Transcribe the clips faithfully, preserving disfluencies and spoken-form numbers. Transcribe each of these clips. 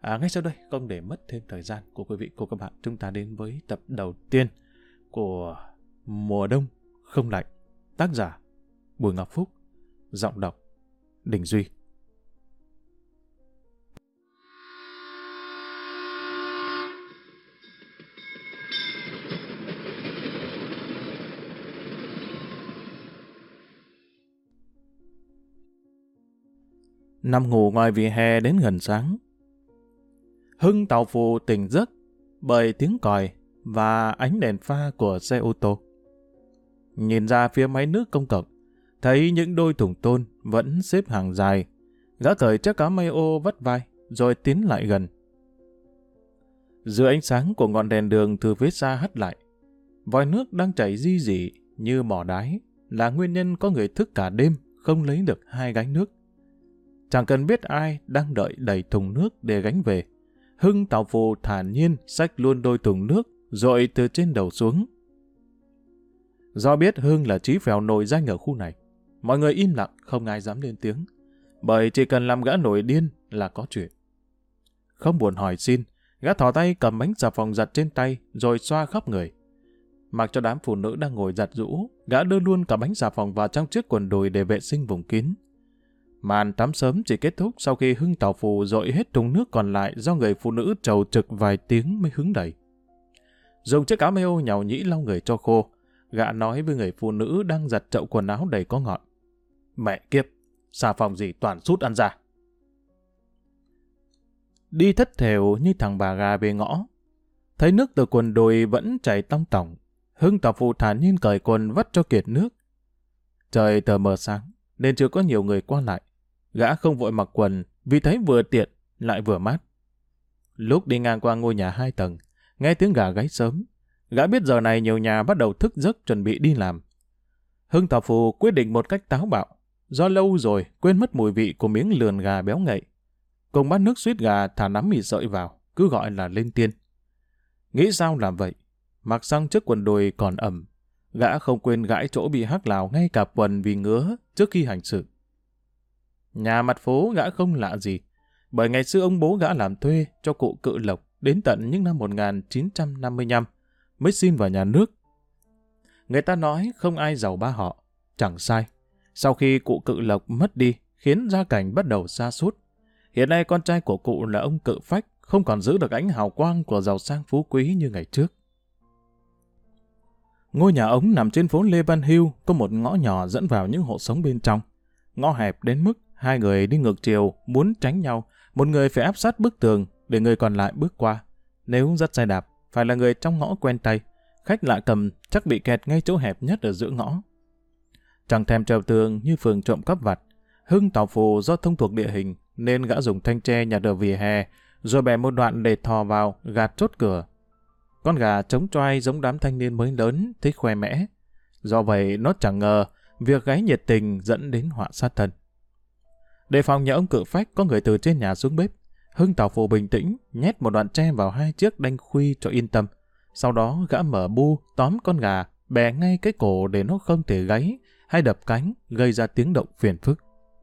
À, ngay sau đây, không để mất thêm thời gian của quý vị, của các bạn, chúng ta đến với tập đầu tiên của Mùa Đông Không Lạnh. Tác giả Bùi Ngọc Phúc, giọng đọc Đình Duy. Nằm ngủ ngoài vỉa hè đến gần sáng, Hưng tàu phù tỉnh giấc bởi tiếng còi và ánh đèn pha của xe ô tô. Nhìn ra phía máy nước công cộng, thấy những đôi thùng tôn vẫn xếp hàng dài. Gã cởi chiếc áo may ô vắt vai, rồi tiến lại gần. Dưới ánh sáng của ngọn đèn đường từ phía xa hắt lại, vòi nước đang chảy ri rỉ như mỏ đáy là nguyên nhân có người thức cả đêm không lấy được hai gánh nước. Chẳng cần biết ai đang đợi đầy thùng nước để gánh về, Hưng tàu phù thản nhiên xách luôn đôi thùng nước rồi từ trên đầu xuống. Do biết Hưng là chí phèo nổi danh ở khu này, mọi người im lặng không ai dám lên tiếng, bởi chỉ cần làm gã nổi điên là có chuyện. Không buồn hỏi xin, gã thò tay cầm bánh xà phòng giặt trên tay rồi xoa khắp người. Mặc cho đám phụ nữ đang ngồi giặt giũ, gã đưa luôn cả bánh xà phòng vào trong chiếc quần đùi để vệ sinh vùng kín. Màn tắm sớm chỉ kết thúc sau khi Hưng tàu phù dội hết thùng nước còn lại do người phụ nữ trầu trực vài tiếng mới hứng đầy. Dùng chiếc áo may ô nhàu nhĩ lau người cho khô, gã nói với người phụ nữ đang giặt chậu quần áo đầy có ngọn: "Mẹ kiếp, xà phòng gì toàn sút ăn ra." Đi thất thểu như thằng bà gà về ngõ, thấy nước từ quần đùi vẫn chảy tong tỏng, Hưng tàu phù thản nhiên cởi quần vắt cho kiệt nước. Trời tờ mờ sáng nên chưa có nhiều người qua lại. Gã không vội mặc quần vì thấy vừa tiện lại vừa mát. Lúc đi ngang qua ngôi nhà hai tầng, nghe tiếng gà gáy sớm, gã biết giờ này nhiều nhà bắt đầu thức giấc chuẩn bị đi làm. Hưng tàu phù quyết định một cách táo bạo, do lâu rồi quên mất mùi vị của miếng lườn gà béo ngậy. Cùng bát nước suýt gà thả nắm mì sợi vào, cứ gọi là lên tiên. Nghĩ sao làm vậy, mặc xong chiếc quần đùi còn ẩm, gã không quên gãi chỗ bị hắc lào ngay cả quần vì ngứa trước khi hành sự. Nhà mặt phố gã không lạ gì, bởi ngày xưa ông bố gã làm thuê cho cụ Cự Lộc đến tận những năm một nghìn chín trăm năm mươi lăm mới xin vào nhà nước. Người ta nói không ai giàu ba họ, chẳng sai. Sau khi cụ Cự Lộc mất đi, khiến gia cảnh bắt đầu sa sút. Hiện nay con trai của cụ là ông Cự Phách không còn giữ được ánh hào quang của giàu sang phú quý như ngày trước. Ngôi nhà ống nằm trên phố Lê Văn Hưu, có một ngõ nhỏ dẫn vào những hộ sống bên trong. Ngõ hẹp đến mức hai người đi ngược chiều muốn tránh nhau, một người phải áp sát bức tường để người còn lại bước qua. Nếu dắt xe đạp, phải là người trong ngõ quen tay, khách lạ cầm chắc bị kẹt ngay chỗ hẹp nhất ở giữa ngõ. Chẳng thèm trèo tường như phường trộm cắp vặt, Hưng tàu phù do thông thuộc địa hình nên gã dùng thanh tre nhặt ở vỉa hè, rồi bẻ một đoạn để thò vào gạt chốt cửa. Con gà trống choai giống đám thanh niên mới lớn, thích khoe mẽ. Do vậy nó chẳng ngờ việc gáy nhiệt tình dẫn đến họa sát thân. Đề phòng nhà ông Cự Phách có người từ trên nhà xuống bếp, Hưng tàu phù bình tĩnh nhét một đoạn tre vào hai chiếc đanh khuy cho yên tâm. Sau đó gã mở bu tóm con gà, bẻ ngay cái cổ để nó không thể gáy hay đập cánh gây ra tiếng động phiền phức.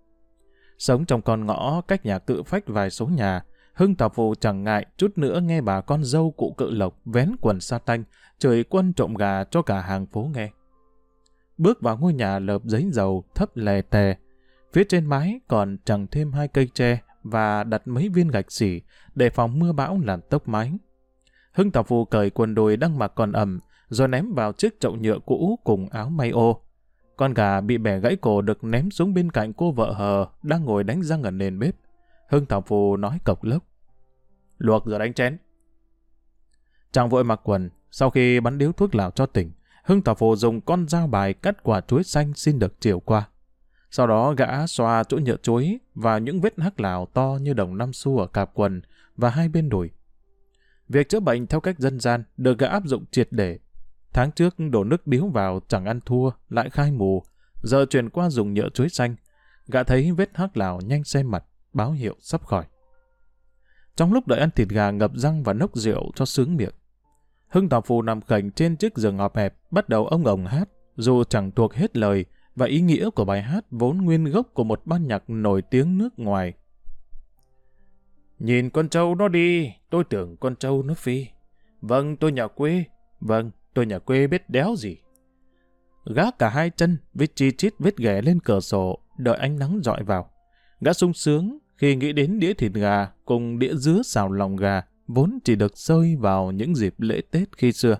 Sống trong con ngõ cách nhà Cự Phách vài số nhà, Hưng tàu phù chẳng ngại chút nữa nghe bà con dâu cụ Cự Lộc vén quần sa tanh chửi quân trộm gà cho cả hàng phố nghe. Bước vào ngôi nhà lợp giấy dầu thấp lè tè, phía trên mái còn trằng thêm hai cây tre và đặt mấy viên gạch xỉ để phòng mưa bão làm tốc mái. Hưng tàu phù cởi quần đùi đang mặc còn ẩm rồi ném vào chiếc chậu nhựa cũ cùng áo may ô. Con gà bị bẻ gãy cổ được ném xuống bên cạnh cô vợ hờ đang ngồi đánh răng ở nền bếp. Hưng tàu phù nói cộc lốc: "Luộc rồi đánh chén." Chàng vội mặc quần, sau khi bắn điếu thuốc lào cho tỉnh, Hưng tàu phù dùng con dao bài cắt quả chuối xanh xin được chiều qua. Sau đó gã xoa chỗ nhựa chuối vào những vết hắc lào to như đồng năm xu ở cạp quần và hai bên đùi. Việc chữa bệnh theo cách dân gian được gã áp dụng triệt để. Tháng trước đổ nước điếu vào chẳng ăn thua, lại khai mù. Giờ chuyển qua dùng nhựa chuối xanh, gã thấy vết hắc lào nhanh xem mặt, báo hiệu sắp khỏi. Trong lúc đợi ăn thịt gà ngập răng và nốc rượu cho sướng miệng, Hưng tàu phù nằm khệnh trên chiếc giường ngọt hẹp, bắt đầu ông ồng hát, dù chẳng thuộc hết lời và ý nghĩa của bài hát vốn nguyên gốc của một ban nhạc nổi tiếng nước ngoài. Nhìn con trâu nó đi, tôi tưởng con trâu nó phi. Vâng, tôi nhà quê. Vâng, tôi nhà quê biết đéo gì. Gác cả hai chân, viết chi chít vết ghẻ lên cửa sổ, đợi ánh nắng dọi vào. Gã sung sướng khi nghĩ đến đĩa thịt gà cùng đĩa dứa xào lòng gà, vốn chỉ được xơi vào những dịp lễ Tết khi xưa.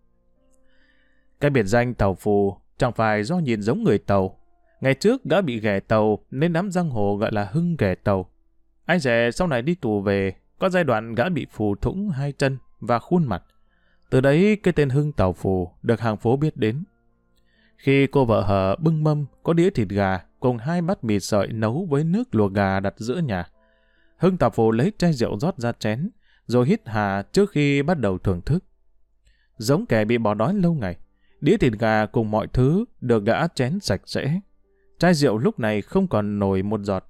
Cái biệt danh Tàu Phù chẳng phải do nhìn giống người Tàu. Ngày trước gã bị ghẻ Tàu nên đám giang hồ gọi là Hưng ghẻ Tàu. Ai dè sau này đi tù về, có giai đoạn gã bị phù thủng hai chân và khuôn mặt. Từ đấy cái tên Hưng Tàu Phù được hàng phố biết đến. Khi cô vợ hờ bưng mâm có đĩa thịt gà cùng hai bát mì sợi nấu với nước luộc gà đặt giữa nhà, Hưng Tàu Phù lấy chai rượu rót ra chén, rồi hít hà trước khi bắt đầu thưởng thức. Giống kẻ bị bỏ đói lâu ngày, đĩa thịt gà cùng mọi thứ được gã chén sạch sẽ. Chai rượu lúc này không còn nổi một giọt.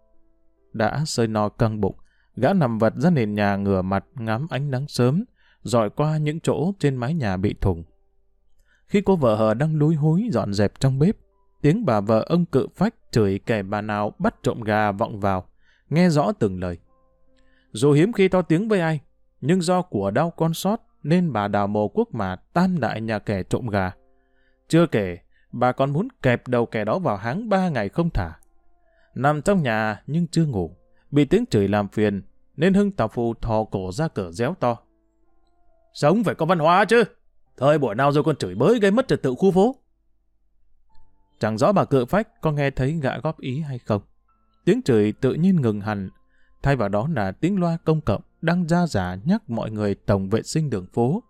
Đã sơi no căng bụng, gã nằm vật ra nền nhà ngửa mặt ngắm ánh nắng sớm, dọi qua những chỗ trên mái nhà bị thủng. Khi cô vợ hờ đang lúi húi dọn dẹp trong bếp, tiếng bà vợ ông Cự Phách chửi kẻ bà nào bắt trộm gà vọng vào, nghe rõ từng lời. Dù hiếm khi to tiếng với ai, nhưng do của đau con sót nên bà đào mồ quốc mà tan đại nhà kẻ trộm gà. Chưa kể, bà còn muốn kẹp đầu kẻ đó vào háng ba ngày không thả. Nằm trong nhà nhưng chưa ngủ, bị tiếng chửi làm phiền, nên Hưng Tàu Phù thò cổ ra cửa réo to. Sống phải có văn hóa chứ, thời buổi nào rồi con chửi bới gây mất trật tự khu phố. Chẳng rõ bà Cự Phách có nghe thấy gã góp ý hay không. Tiếng chửi tự nhiên ngừng hẳn, thay vào đó là tiếng loa công cộng đang ra giả nhắc mọi người tổng vệ sinh đường phố.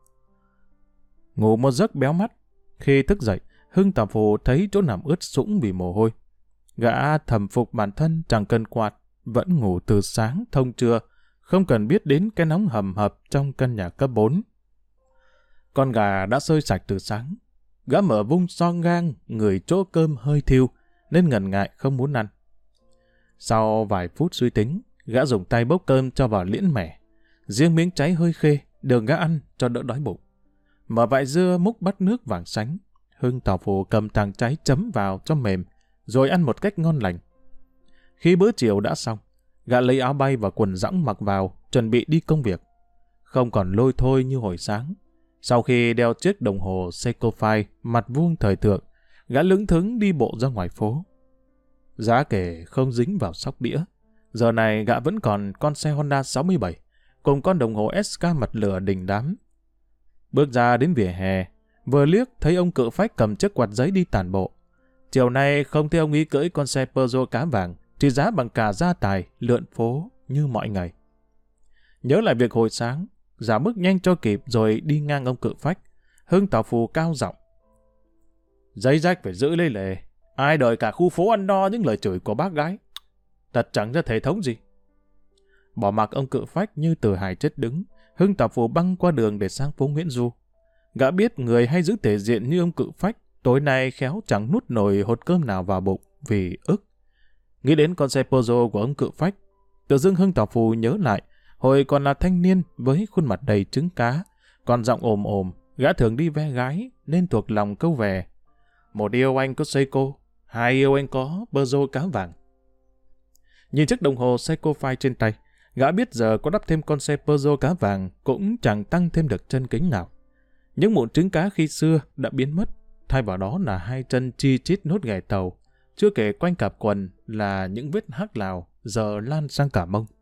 Ngủ một giấc béo mắt, khi thức dậy, Hưng Tàu Phù thấy chỗ nằm ướt sũng vì mồ hôi. Gã thầm phục bản thân chẳng cần quạt, vẫn ngủ từ sáng thông trưa, không cần biết đến cái nóng hầm hập trong căn nhà cấp bốn. Con gà đã sơi sạch từ sáng. Gã mở vung son gang, người chỗ cơm hơi thiêu, nên ngần ngại không muốn ăn. Sau vài phút suy tính, gã dùng tay bốc cơm cho vào liễn mẻ. Riêng miếng cháy hơi khê, được gã ăn cho đỡ đói bụng. Mở vại dưa múc bát nước vàng sánh, Hưng Tàu Phù cầm tàng cháy chấm vào cho mềm, rồi ăn một cách ngon lành. Khi bữa chiều đã xong, gã lấy áo bay và quần dõng mặc vào, chuẩn bị đi công việc. Không còn lôi thôi như hồi sáng. Sau khi đeo chiếc đồng hồ Seiko Five mặt vuông thời thượng, gã lững thững đi bộ ra ngoài phố. Giá kể không dính vào sóc đĩa. Giờ này gã vẫn còn con xe Honda sáu mươi bảy, cùng con đồng hồ ét ca mặt lửa đình đám. Bước ra đến vỉa hè, vừa liếc thấy ông Cự Phách cầm chiếc quạt giấy đi tản bộ. Chiều nay không thấy ông ý cưỡi con xe Peugeot cá vàng, trị giá bằng cả gia tài, lượn phố như mọi ngày. Nhớ lại việc hồi sáng, giả bước nhanh cho kịp rồi đi ngang ông Cự Phách. Hưng Tàu Phù cao giọng. Giấy rách phải giữ lấy lề. Ai đợi cả khu phố ăn no những lời chửi của bác gái. Thật chẳng ra thể thống gì. Bỏ mặc ông Cự Phách như từ hài chết đứng, Hưng Tàu Phù băng qua đường để sang phố Nguyễn Du. Gã biết người hay giữ thể diện như ông Cự Phách tối nay khéo chẳng nuốt nổi hột cơm nào vào bụng vì ức. Nghĩ đến con xe Peugeot của ông Cự Phách, tự dưng Hưng Tàu Phù nhớ lại hồi còn là thanh niên với khuôn mặt đầy trứng cá, còn giọng ồm ồm, gã thường đi ve gái nên thuộc lòng câu về. Một yêu anh có Seiko, hai yêu anh có Peugeot cá vàng. Nhìn chiếc đồng hồ Seiko Five trên tay, gã biết giờ có đắp thêm con xe Peugeot cá vàng cũng chẳng tăng thêm được chân kính nào. Những mụn trứng cá khi xưa đã biến mất, thay vào đó là hai chân chi chít nốt ghẻ tàu, chưa kể quanh cạp quần là những vết hắc lào giờ lan sang cả mông.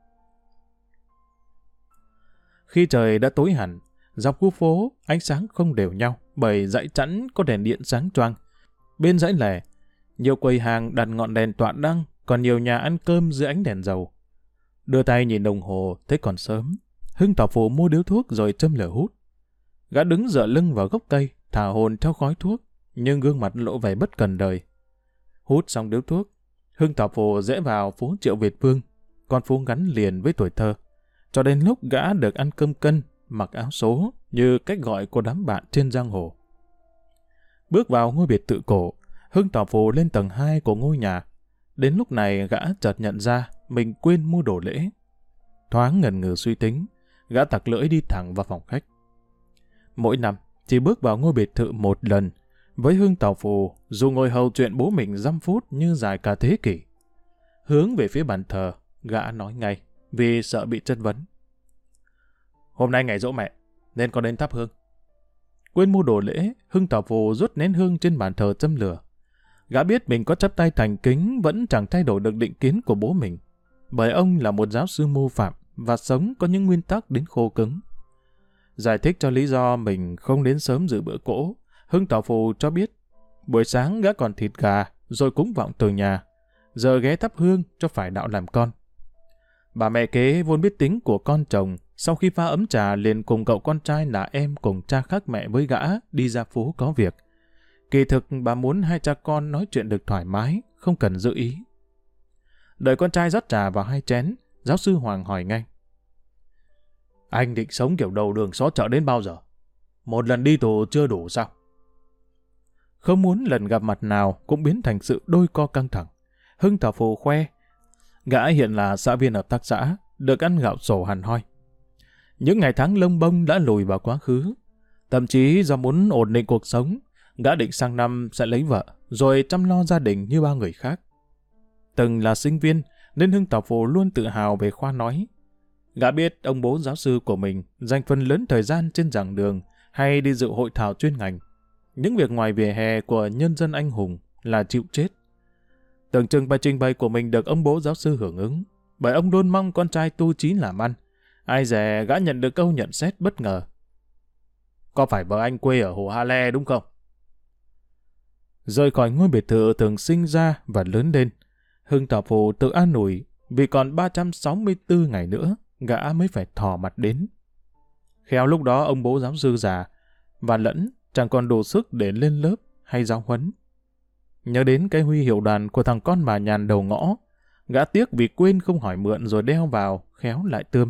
Khi trời đã tối hẳn, dọc khu phố ánh sáng không đều nhau bởi dãy chẵn có đèn điện sáng choang. Bên dãy lẻ, nhiều quầy hàng đặt ngọn đèn tọa đăng, còn nhiều nhà ăn cơm dưới ánh đèn dầu. Đưa tay nhìn đồng hồ thấy còn sớm, Hưng Tàu Phù mua điếu thuốc rồi châm lửa hút. Gã đứng dựa lưng vào gốc cây, thả hồn theo khói thuốc, nhưng gương mặt lộ vẻ bất cần đời. Hút xong điếu thuốc, Hưng Tàu Phù rẽ vào phố Triệu Việt Vương, con phố gắn liền với tuổi thơ, cho đến lúc gã được ăn cơm cân, mặc áo số như cách gọi của đám bạn trên giang hồ. Bước vào ngôi biệt thự cổ, Hưng Tàu Phù lên tầng hai của ngôi nhà. Đến lúc này gã chợt nhận ra mình quên mua đồ lễ. Thoáng ngần ngừ suy tính, gã tặc lưỡi đi thẳng vào phòng khách. Mỗi năm chỉ bước vào ngôi biệt thự một lần, với Hưng Tàu Phù dù ngồi hầu chuyện bố mình dăm phút như dài cả thế kỷ. Hướng về phía bàn thờ, gã nói ngay, vì sợ bị chất vấn. Hôm nay ngày giỗ mẹ, nên con đến thắp hương. Quên mua đồ lễ, Hưng tỏ phù rút nén hương trên bàn thờ châm lửa. Gã biết mình có chắp tay thành kính vẫn chẳng thay đổi được định kiến của bố mình, bởi ông là một giáo sư mô phạm và sống có những nguyên tắc đến khô cứng. Giải thích cho lý do mình không đến sớm dự bữa cỗ, Hưng tỏ phù cho biết buổi sáng gã còn thịt gà rồi cúng vọng từ nhà, giờ ghé thắp hương cho phải đạo làm con. Bà mẹ kế vốn biết tính của con chồng, sau khi pha ấm trà liền cùng cậu con trai là em cùng cha khác mẹ với gã đi ra phố có việc. Kỳ thực bà muốn hai cha con nói chuyện được thoải mái, không cần giữ ý. Đợi con trai rót trà vào hai chén, giáo sư Hoàng hỏi ngay. Anh định sống kiểu đầu đường xó chợ đến bao giờ? Một lần đi tù chưa đủ sao? Không muốn lần gặp mặt nào cũng biến thành sự đôi co căng thẳng. Hưng tỏ phù khoe. Gã hiện là xã viên hợp tác xã, được ăn gạo sổ hẳn hoi. Những ngày tháng lông bông đã lùi vào quá khứ. Thậm chí do muốn ổn định cuộc sống, gã định sang năm sẽ lấy vợ, rồi chăm lo gia đình như bao người khác. Từng là sinh viên, nên Hưng tỏ phù luôn tự hào về khoa nói. Gã biết ông bố giáo sư của mình dành phần lớn thời gian trên giảng đường hay đi dự hội thảo chuyên ngành. Những việc ngoài vỉa hè của nhân dân anh hùng là chịu chết. Tưởng chừng bài trình bày của mình được ông bố giáo sư hưởng ứng, bởi ông luôn mong con trai tu chí làm ăn. Ai dè gã nhận được câu nhận xét bất ngờ. Có phải vợ anh quê ở Hồ Hà Le đúng không? Rời khỏi ngôi biệt thự thường sinh ra và lớn lên, Hưng tỏ phù tự an ủi vì còn ba trăm sáu mươi tư ngày nữa gã mới phải thò mặt đến. Khéo lúc đó ông bố giáo sư già và lẫn chẳng còn đủ sức để lên lớp hay giáo huấn. Nhớ đến cái huy hiệu đàn của thằng con bà nhàn đầu ngõ, gã tiếc vì quên không hỏi mượn rồi đeo vào, khéo lại tươm.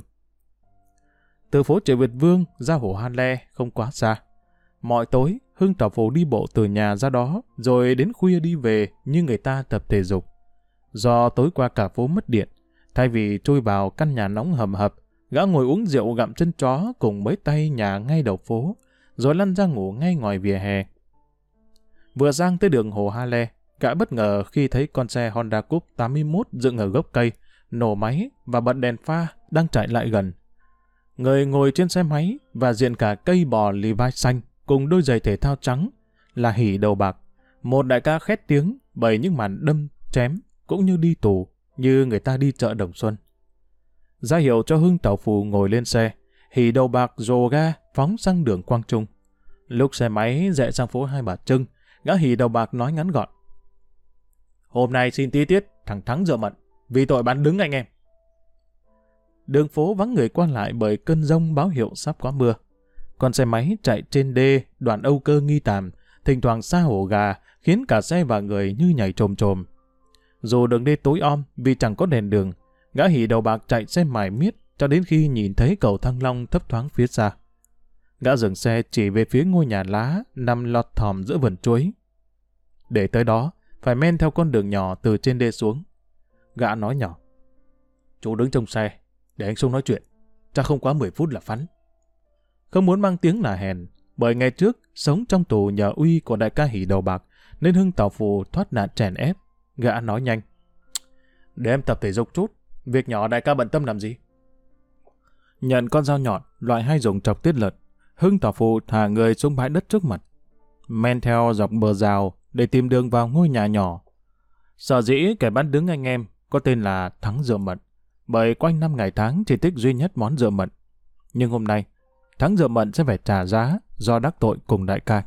Từ phố Triệu Việt Vương ra Hồ Hà Le không quá xa. Mọi tối, Hưng tỏ phù đi bộ từ nhà ra đó, rồi đến khuya đi về như người ta tập thể dục. Do tối qua cả phố mất điện, thay vì chui vào căn nhà nóng hầm hập, gã ngồi uống rượu gặm chân chó cùng mấy tay nhà ngay đầu phố, rồi lăn ra ngủ ngay ngoài vỉa hè. Vừa sang tới đường Hồ Hà Le, gã bất ngờ khi thấy con xe Honda Coupe tám mươi mốt dựng ở gốc cây, nổ máy và bật đèn pha đang chạy lại gần. Người ngồi trên xe máy và diện cả cây bò Levi xanh cùng đôi giày thể thao trắng là Hỷ Đầu Bạc, một đại ca khét tiếng bởi những màn đâm, chém cũng như đi tù như người ta đi chợ Đồng Xuân. Ra hiệu cho Hưng tỏ phù ngồi lên xe, Hỷ Đầu Bạc rồ ga phóng sang đường Quang Trung. Lúc xe máy rẽ sang phố Hai Bà Trưng, gã Hỷ Đầu Bạc nói ngắn gọn. Hôm nay xin tí tiết thằng Thắng Dợ Mận vì tội bán đứng anh em. Đường phố vắng người qua lại bởi cơn giông báo hiệu sắp có mưa. Con xe máy chạy trên đê đoạn Âu Cơ Nghi Tàm, thỉnh thoảng xa hổ gà, khiến cả xe và người như nhảy chồm chồm. Dù đường đê tối om vì chẳng có đèn đường, gã Hỷ Đầu Bạc chạy xe mải miết cho đến khi nhìn thấy cầu Thăng Long thấp thoáng phía xa. Gã dừng xe chỉ về phía ngôi nhà lá nằm lọt thỏm giữa vườn chuối. Để tới đó, phải men theo con đường nhỏ từ trên đê xuống. Gã nói nhỏ. Chú đứng trong xe, để anh xuống nói chuyện. Chắc không quá mười phút là phắn. Không muốn mang tiếng là hèn, bởi ngày trước sống trong tù nhờ uy của đại ca Hỷ Đầu Bạc, nên Hưng tỏ phù thoát nạn chèn ép. Gã nói nhanh. Để em tập thể dục chút, việc nhỏ đại ca bận tâm làm gì? Nhận con dao nhọn, loại hay dùng chọc tiết lợn, Hưng tỏ phù thả người xuống bãi đất trước mặt. Men theo dọc bờ rào để tìm đường vào ngôi nhà nhỏ. Sở dĩ kẻ bán đứng anh em có tên là Thắng Dợ Mận, bởi quanh năm ngày tháng chỉ thích duy nhất món dợ mận. Nhưng hôm nay, Thắng Dợ Mận sẽ phải trả giá do đắc tội cùng đại ca.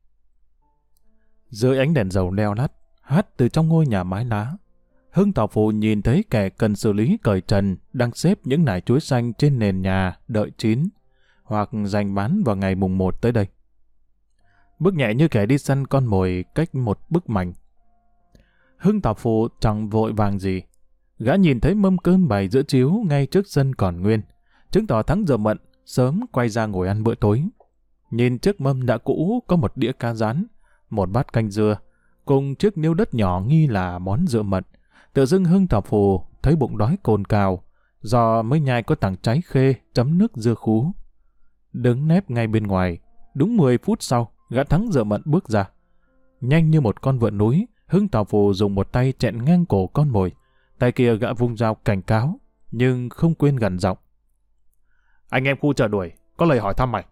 Dưới ánh đèn dầu leo lắt, hắt từ trong ngôi nhà mái lá, Hưng tỏ phù nhìn thấy kẻ cần xử lý cởi trần đang xếp những nải chuối xanh trên nền nhà đợi chín, hoặc dành bán vào ngày mùng một tới đây. Bước nhẹ như kẻ đi săn con mồi cách một bức mảnh. Hưng tỏ phù chẳng vội vàng gì. Gã nhìn thấy mâm cơm bày giữa chiếu ngay trước sân còn nguyên, chứng tỏ Thắng Dợ Mận sớm quay ra ngồi ăn bữa tối. Nhìn trước mâm đã cũ có một đĩa cá rán, một bát canh dưa, cùng chiếc niêu đất nhỏ nghi là món dợ mận. Tự dưng Hưng tỏ phù thấy bụng đói cồn cào, do mới nhai có tảng trái khê chấm nước dưa khú. Đứng nép ngay bên ngoài, đúng mười phút sau, gã Thắng Dợ Mận bước ra. Nhanh như một con vượn núi, Hưng tỏ phù dùng một tay chẹn ngang cổ con mồi, tay kia gã vung dao cảnh cáo, nhưng không quên gằn giọng. Anh em khu chợ đuổi, có lời hỏi thăm mày.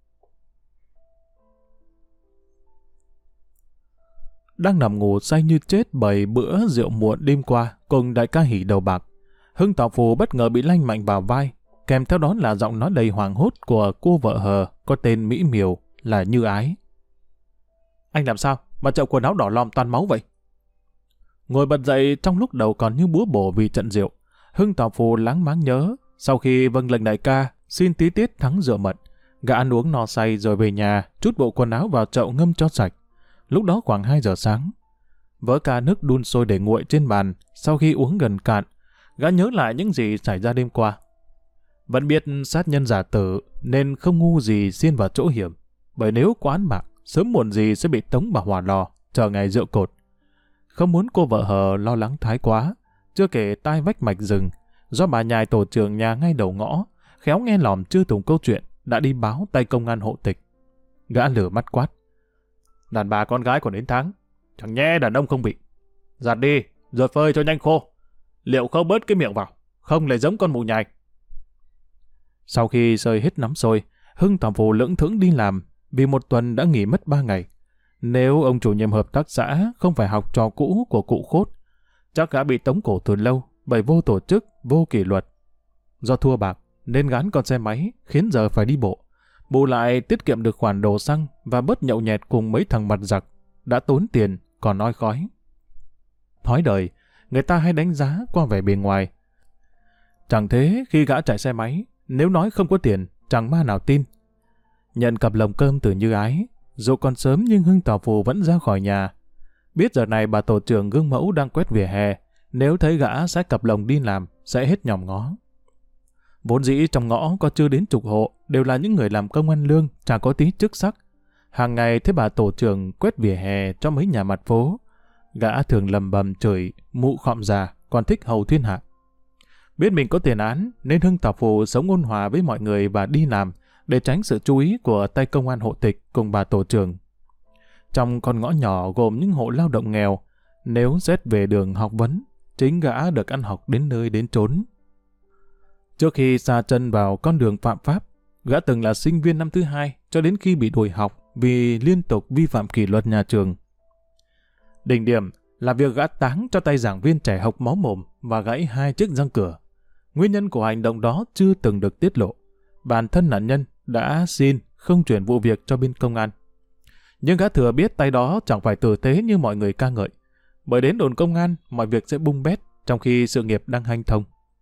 Đang nằm ngủ say như chết bởi bữa rượu muộn đêm qua cùng đại ca Hỷ đầu bạc, Hưng Tào Phù bất ngờ bị lanh mạnh vào vai, kèm theo đó là giọng nói đầy hoảng hốt của cô vợ hờ có tên mỹ miều là Như Ái. Anh làm sao mà chậu quần áo đỏ lòm toàn máu vậy? Ngồi bật dậy trong lúc đầu còn như búa bổ vì trận rượu, Hưng Tào Phù láng máng nhớ, sau khi vâng lệnh đại ca xin tí tiết thắng rượu mật, gã ăn uống no say rồi về nhà trút bộ quần áo vào chậu ngâm cho sạch. Lúc đó khoảng hai giờ sáng, vỡ ca nước đun sôi để nguội trên bàn. Sau khi uống gần cạn, gã nhớ lại những gì xảy ra đêm qua. Vẫn biết sát nhân giả tử nên không ngu gì xiên vào chỗ hiểm, bởi nếu có án mạng sớm muộn gì sẽ bị tống vào hỏa lò chờ ngày rượu cột. Không muốn cô vợ hờ lo lắng thái quá, chưa kể tai vách mạch rừng do bà nhài tổ trưởng nhà ngay đầu ngõ khéo nghe lỏm chưa tùng câu chuyện đã đi báo tay công an hộ tịch. Gã lửa mắt quát. Đàn bà con gái còn đến tháng, chẳng nhẽ đàn ông không bị. Giặt đi, rồi phơi cho nhanh khô. Liệu khâu bớt cái miệng vào, không lại giống con mụ nhài. Sau khi sơi hết nắm sôi, Hưng Tào Phù lững thững đi làm, vì một tuần đã nghỉ mất ba ngày. Nếu ông chủ nhiệm hợp tác xã không phải học trò cũ của cụ Khốt, chắc gã bị tống cổ từ lâu bởi vô tổ chức, vô kỷ luật. Do thua bạc nên gán con xe máy khiến giờ phải đi bộ. Bù lại tiết kiệm được khoản đồ xăng và bớt nhậu nhẹt cùng mấy thằng mặt giặc, đã tốn tiền còn nói khói. Thói đời, người ta hay đánh giá qua vẻ bề ngoài. Chẳng thế khi gã chạy xe máy, nếu nói không có tiền, chẳng ma nào tin. Nhận cặp lồng cơm từ Như Ái, dù còn sớm nhưng Hưng Tào Phù vẫn ra khỏi nhà. Biết giờ này bà tổ trưởng gương mẫu đang quét vỉa hè, nếu thấy gã xách cặp lồng đi làm sẽ hết nhòm ngó. Vốn dĩ trong ngõ có chưa đến chục hộ đều là những người làm công ăn lương, chả có tí chức sắc. Hàng ngày thấy bà tổ trưởng quét vỉa hè cho mấy nhà mặt phố, gã thường lầm bầm chửi mụ khọm già còn thích hầu thiên hạ. Biết mình có tiền án nên Hưng Tào Phù sống ôn hòa với mọi người và đi làm để tránh sự chú ý của tay công an hộ tịch cùng bà tổ trưởng. Trong con ngõ nhỏ gồm những hộ lao động nghèo, nếu xét về đường học vấn, chính gã được ăn học đến nơi đến chốn. Trước khi sa chân vào con đường phạm pháp, gã từng là sinh viên năm thứ hai cho đến khi bị đuổi học vì liên tục vi phạm kỷ luật nhà trường. Đỉnh điểm là việc gã táng cho tay giảng viên trẻ học máu mồm và gãy hai chiếc răng cửa. Nguyên nhân của hành động đó chưa từng được tiết lộ. Bản thân nạn nhân đã xin không chuyển vụ việc cho bên công an. Nhưng gã thừa biết tay đó chẳng phải tử tế như mọi người ca ngợi, bởi đến đồn công an mọi việc sẽ bung bét trong khi sự nghiệp đang hanh thông.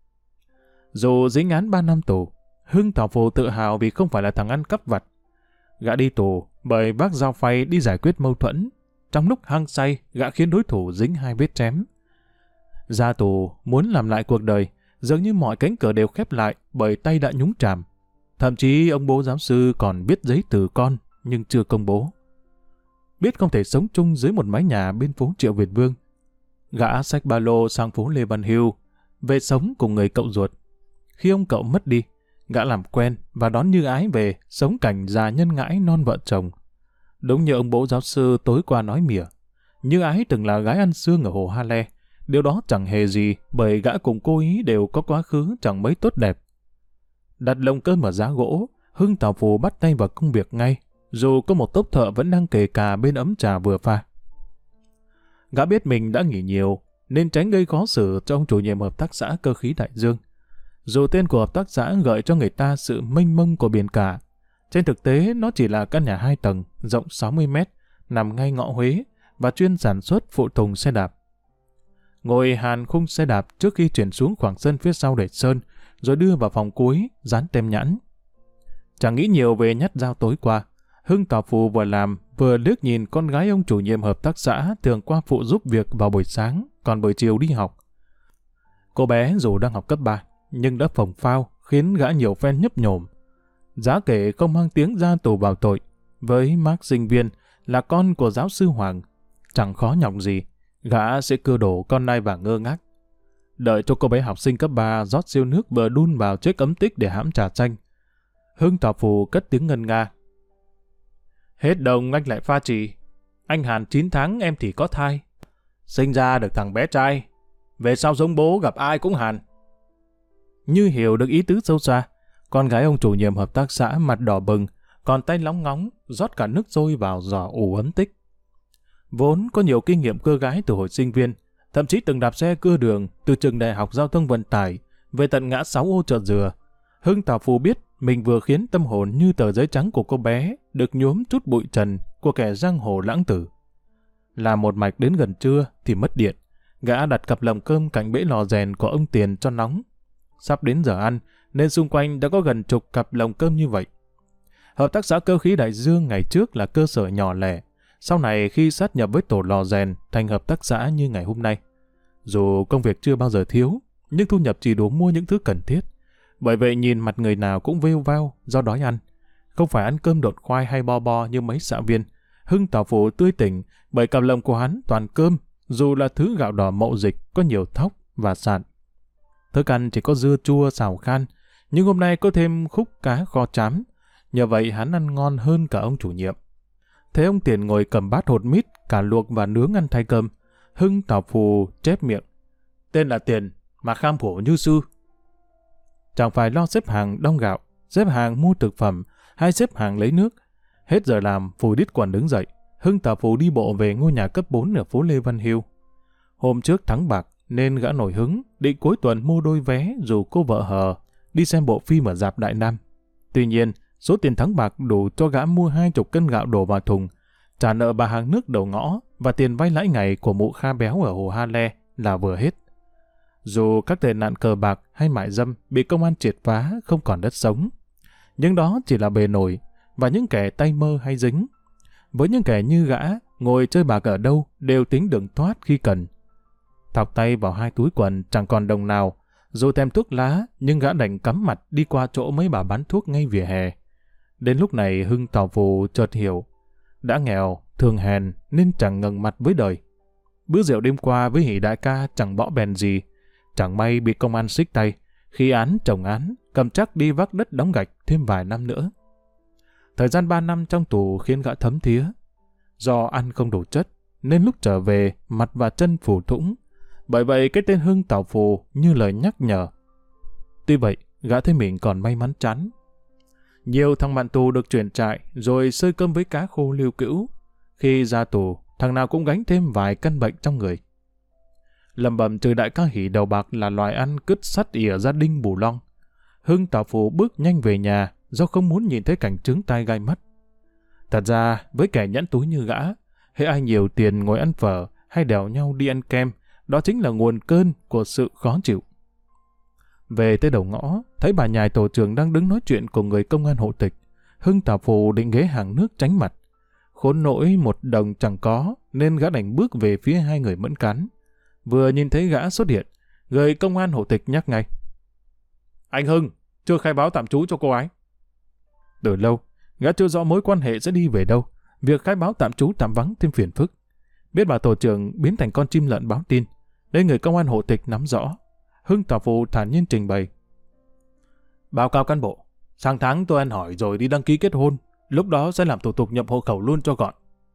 Dù dính án ba năm tù, Hưng Tào Phù tự hào vì không phải là thằng ăn cắp vặt. Gã đi tù bởi vác dao phay đi giải quyết mâu thuẫn. Trong lúc hăng say, gã khiến đối thủ dính hai vết chém. Ra tù muốn làm lại cuộc đời, dường như mọi cánh cửa đều khép lại bởi tay đã nhúng chàm. Thậm chí ông bố giáo sư còn biết giấy từ con nhưng chưa công bố. Biết không thể sống chung dưới một mái nhà bên phố Triệu Việt Vương, gã xách ba lô sang phố Lê Văn Hưu về sống cùng người cậu ruột. Khi ông cậu mất đi, gã làm quen và đón Như Ái về sống cảnh già nhân ngãi non vợ chồng. Đúng như ông bố giáo sư tối qua nói mỉa, Như Ái từng là gái ăn xương ở hồ Ha Le. Điều đó chẳng hề gì bởi gã cùng cô ý đều có quá khứ chẳng mấy tốt đẹp. Đặt lồng cơm ở giá gỗ, Hưng Tào Phù bắt tay vào công việc ngay, dù có một tốp thợ vẫn đang kề cà bên ấm trà vừa pha. Gã biết mình đã nghỉ nhiều nên tránh gây khó xử cho ông chủ nhiệm hợp tác xã Cơ Khí Đại Dương. Dù tên của hợp tác xã gợi cho người ta sự mênh mông của biển cả, trên thực tế nó chỉ là căn nhà hai tầng, rộng sáu mươi mét, nằm ngay ngõ Huế và chuyên sản xuất phụ tùng xe đạp. Ngồi hàn khung xe đạp trước khi chuyển xuống khoảng sân phía sau để sơn, rồi đưa vào phòng cuối, dán tem nhãn. Chẳng nghĩ nhiều về nhát dao tối qua, Hưng Tào Phù vừa làm vừa liếc nhìn con gái ông chủ nhiệm hợp tác xã thường qua phụ giúp việc vào buổi sáng, còn buổi chiều đi học. Cô bé dù đang học cấp ba, nhưng đã phồng phao khiến gã nhiều phen nhấp nhổm. Giá kể không mang tiếng ra tù vào tội, với Mark sinh viên là con của giáo sư Hoàng, chẳng khó nhọc gì, gã sẽ cưa đổ con nai vàng ngơ ngác. Đợi cho cô bé học sinh cấp ba rót siêu nước vừa đun vào chiếc ấm tích để hãm trà chanh, Hưng Tào Phù cất tiếng ngân nga. Hết đồng anh lại pha trì, anh Hàn chín tháng em thì có thai, sinh ra được thằng bé trai, về sau giống bố gặp ai cũng Hàn. như hiểu được ý tứ sâu xa. Con gái ông chủ nhiệm hợp tác xã mặt đỏ bừng, còn tay lóng ngóng, rót cả nước sôi vào giỏ ủ ấm tích. Vốn có nhiều kinh nghiệm cưa gái từ hồi sinh viên, thậm chí từng đạp xe cưa đường từ trường đại học giao thông vận tải về tận ngã sáu ô chợ dừa. Hưng Tảo Phù biết mình vừa khiến tâm hồn như tờ giấy trắng của cô bé được nhuốm chút bụi trần của kẻ giang hồ lãng tử. Làm một mạch đến gần trưa thì mất điện. Gã đặt cặp lồng cơm cạnh bể lò rèn của ông Tiền cho nóng. Sắp đến giờ ăn nên xung quanh đã có gần chục cặp lồng cơm như vậy. Hợp tác xã Cơ Khí Đại Dương ngày trước là cơ sở nhỏ lẻ, sau này khi sát nhập với tổ lò rèn thành hợp tác xã như ngày hôm nay. Dù công việc chưa bao giờ thiếu, nhưng thu nhập chỉ đủ mua những thứ cần thiết. Bởi vậy nhìn mặt người nào cũng vêu vao do đói ăn. Không phải ăn cơm đột khoai hay bo bo như mấy xã viên. Hưng Tảo Phù tươi tỉnh bởi cặp lồng của hắn toàn cơm, dù là thứ gạo đỏ mậu dịch có nhiều thóc và sạn. Thức ăn chỉ có dưa chua xào khan, nhưng hôm nay có thêm khúc cá kho chám. Nhờ vậy hắn ăn ngon hơn cả ông chủ nhiệm. Thấy ông Tiền ngồi cầm bát hột mít, cả luộc và nướng ăn thay cơm, Hưng Tảo Phù chép miệng. Tên là Tiền, mà kham khổ như sư. Chẳng phải lo xếp hàng đong gạo, xếp hàng mua thực phẩm, hay xếp hàng lấy nước. Hết giờ làm, Phù đít quần đứng dậy. Hưng Tảo Phù đi bộ về ngôi nhà cấp bốn ở phố Lê Văn Hưu. Hôm trước thắng bạc nên gã nổi hứng, định cuối tuần mua đôi vé dù cô vợ hờ đi xem bộ phim ở rạp Đại Nam. Tuy nhiên, số tiền thắng bạc đủ cho gã mua hai chục cân gạo đổ vào thùng, trả nợ bà hàng nước đầu ngõ và tiền vay lãi ngày của mụ Kha Béo ở Hồ Ha Le là vừa hết. Dù các tệ nạn cờ bạc hay mại dâm bị công an triệt phá không còn đất sống, nhưng đó chỉ là bề nổi và những kẻ tay mơ hay dính. Với những kẻ như gã, ngồi chơi bạc ở đâu đều tính đường thoát khi cần. Thọc tay vào hai túi quần chẳng còn đồng nào, dù thèm thuốc lá nhưng gã đành cắm mặt đi qua chỗ mấy bà bán thuốc ngay vỉa hè. Đến lúc này Hưng Tảo Phù chợt hiểu, đã nghèo, thường hèn nên chẳng ngẩng mặt với đời. Bữa rượu đêm qua với Hỷ đại ca chẳng bỏ bèn gì, chẳng may bị công an xích tay, khi án chồng án, cầm chắc đi vác đất đóng gạch thêm vài năm nữa. Thời gian ba năm trong tù khiến gã thấm thía. Do ăn không đủ chất, nên lúc trở về, mặt và chân phù thủng. Bởi vậy cái tên Hưng Tảo Phù như lời nhắc nhở. Tuy vậy, gã thấy mình còn may mắn chán. Nhiều thằng bạn tù được chuyển trại, rồi xơi cơm với cá khô lưu cữu. Khi ra tù, thằng nào cũng gánh thêm vài căn bệnh trong người. Lầm bầm trừ đại ca Hỷ đầu bạc là loài ăn cứt sắt ỉa gia đình bù long. Hưng Tảo Phù bước nhanh về nhà do không muốn nhìn thấy cảnh trướng tai gai mắt. Thật ra, với kẻ nhẫn túi như gã, hễ ai nhiều tiền ngồi ăn phở hay đèo nhau đi ăn kem, đó chính là nguồn cơn của sự khó chịu. Về tới đầu ngõ, thấy bà nhài tổ trưởng đang đứng nói chuyện cùng người công an hộ tịch. Hưng Tảo Phù định ghé hàng nước tránh mặt. Khốn nỗi một đồng chẳng có, nên gã đành bước về phía hai người mẫn cán. Vừa nhìn thấy gã xuất hiện, người công an hộ tịch nhắc ngay. Anh Hưng, chưa khai báo tạm trú cho cô ấy. Từ lâu, gã chưa rõ mối quan hệ sẽ đi về đâu. Việc khai báo tạm trú tạm vắng thêm phiền phức. Biết bà tổ trưởng biến thành con chim lợn báo tin, nên người công an hộ tịch nắm rõ. Hưng Tảo Phù thản nhiên trình bày. Báo cáo cán bộ, sang tháng tôi ăn hỏi rồi đi đăng ký kết hôn, lúc đó sẽ làm thủ tục nhập hộ khẩu luôn cho gọn.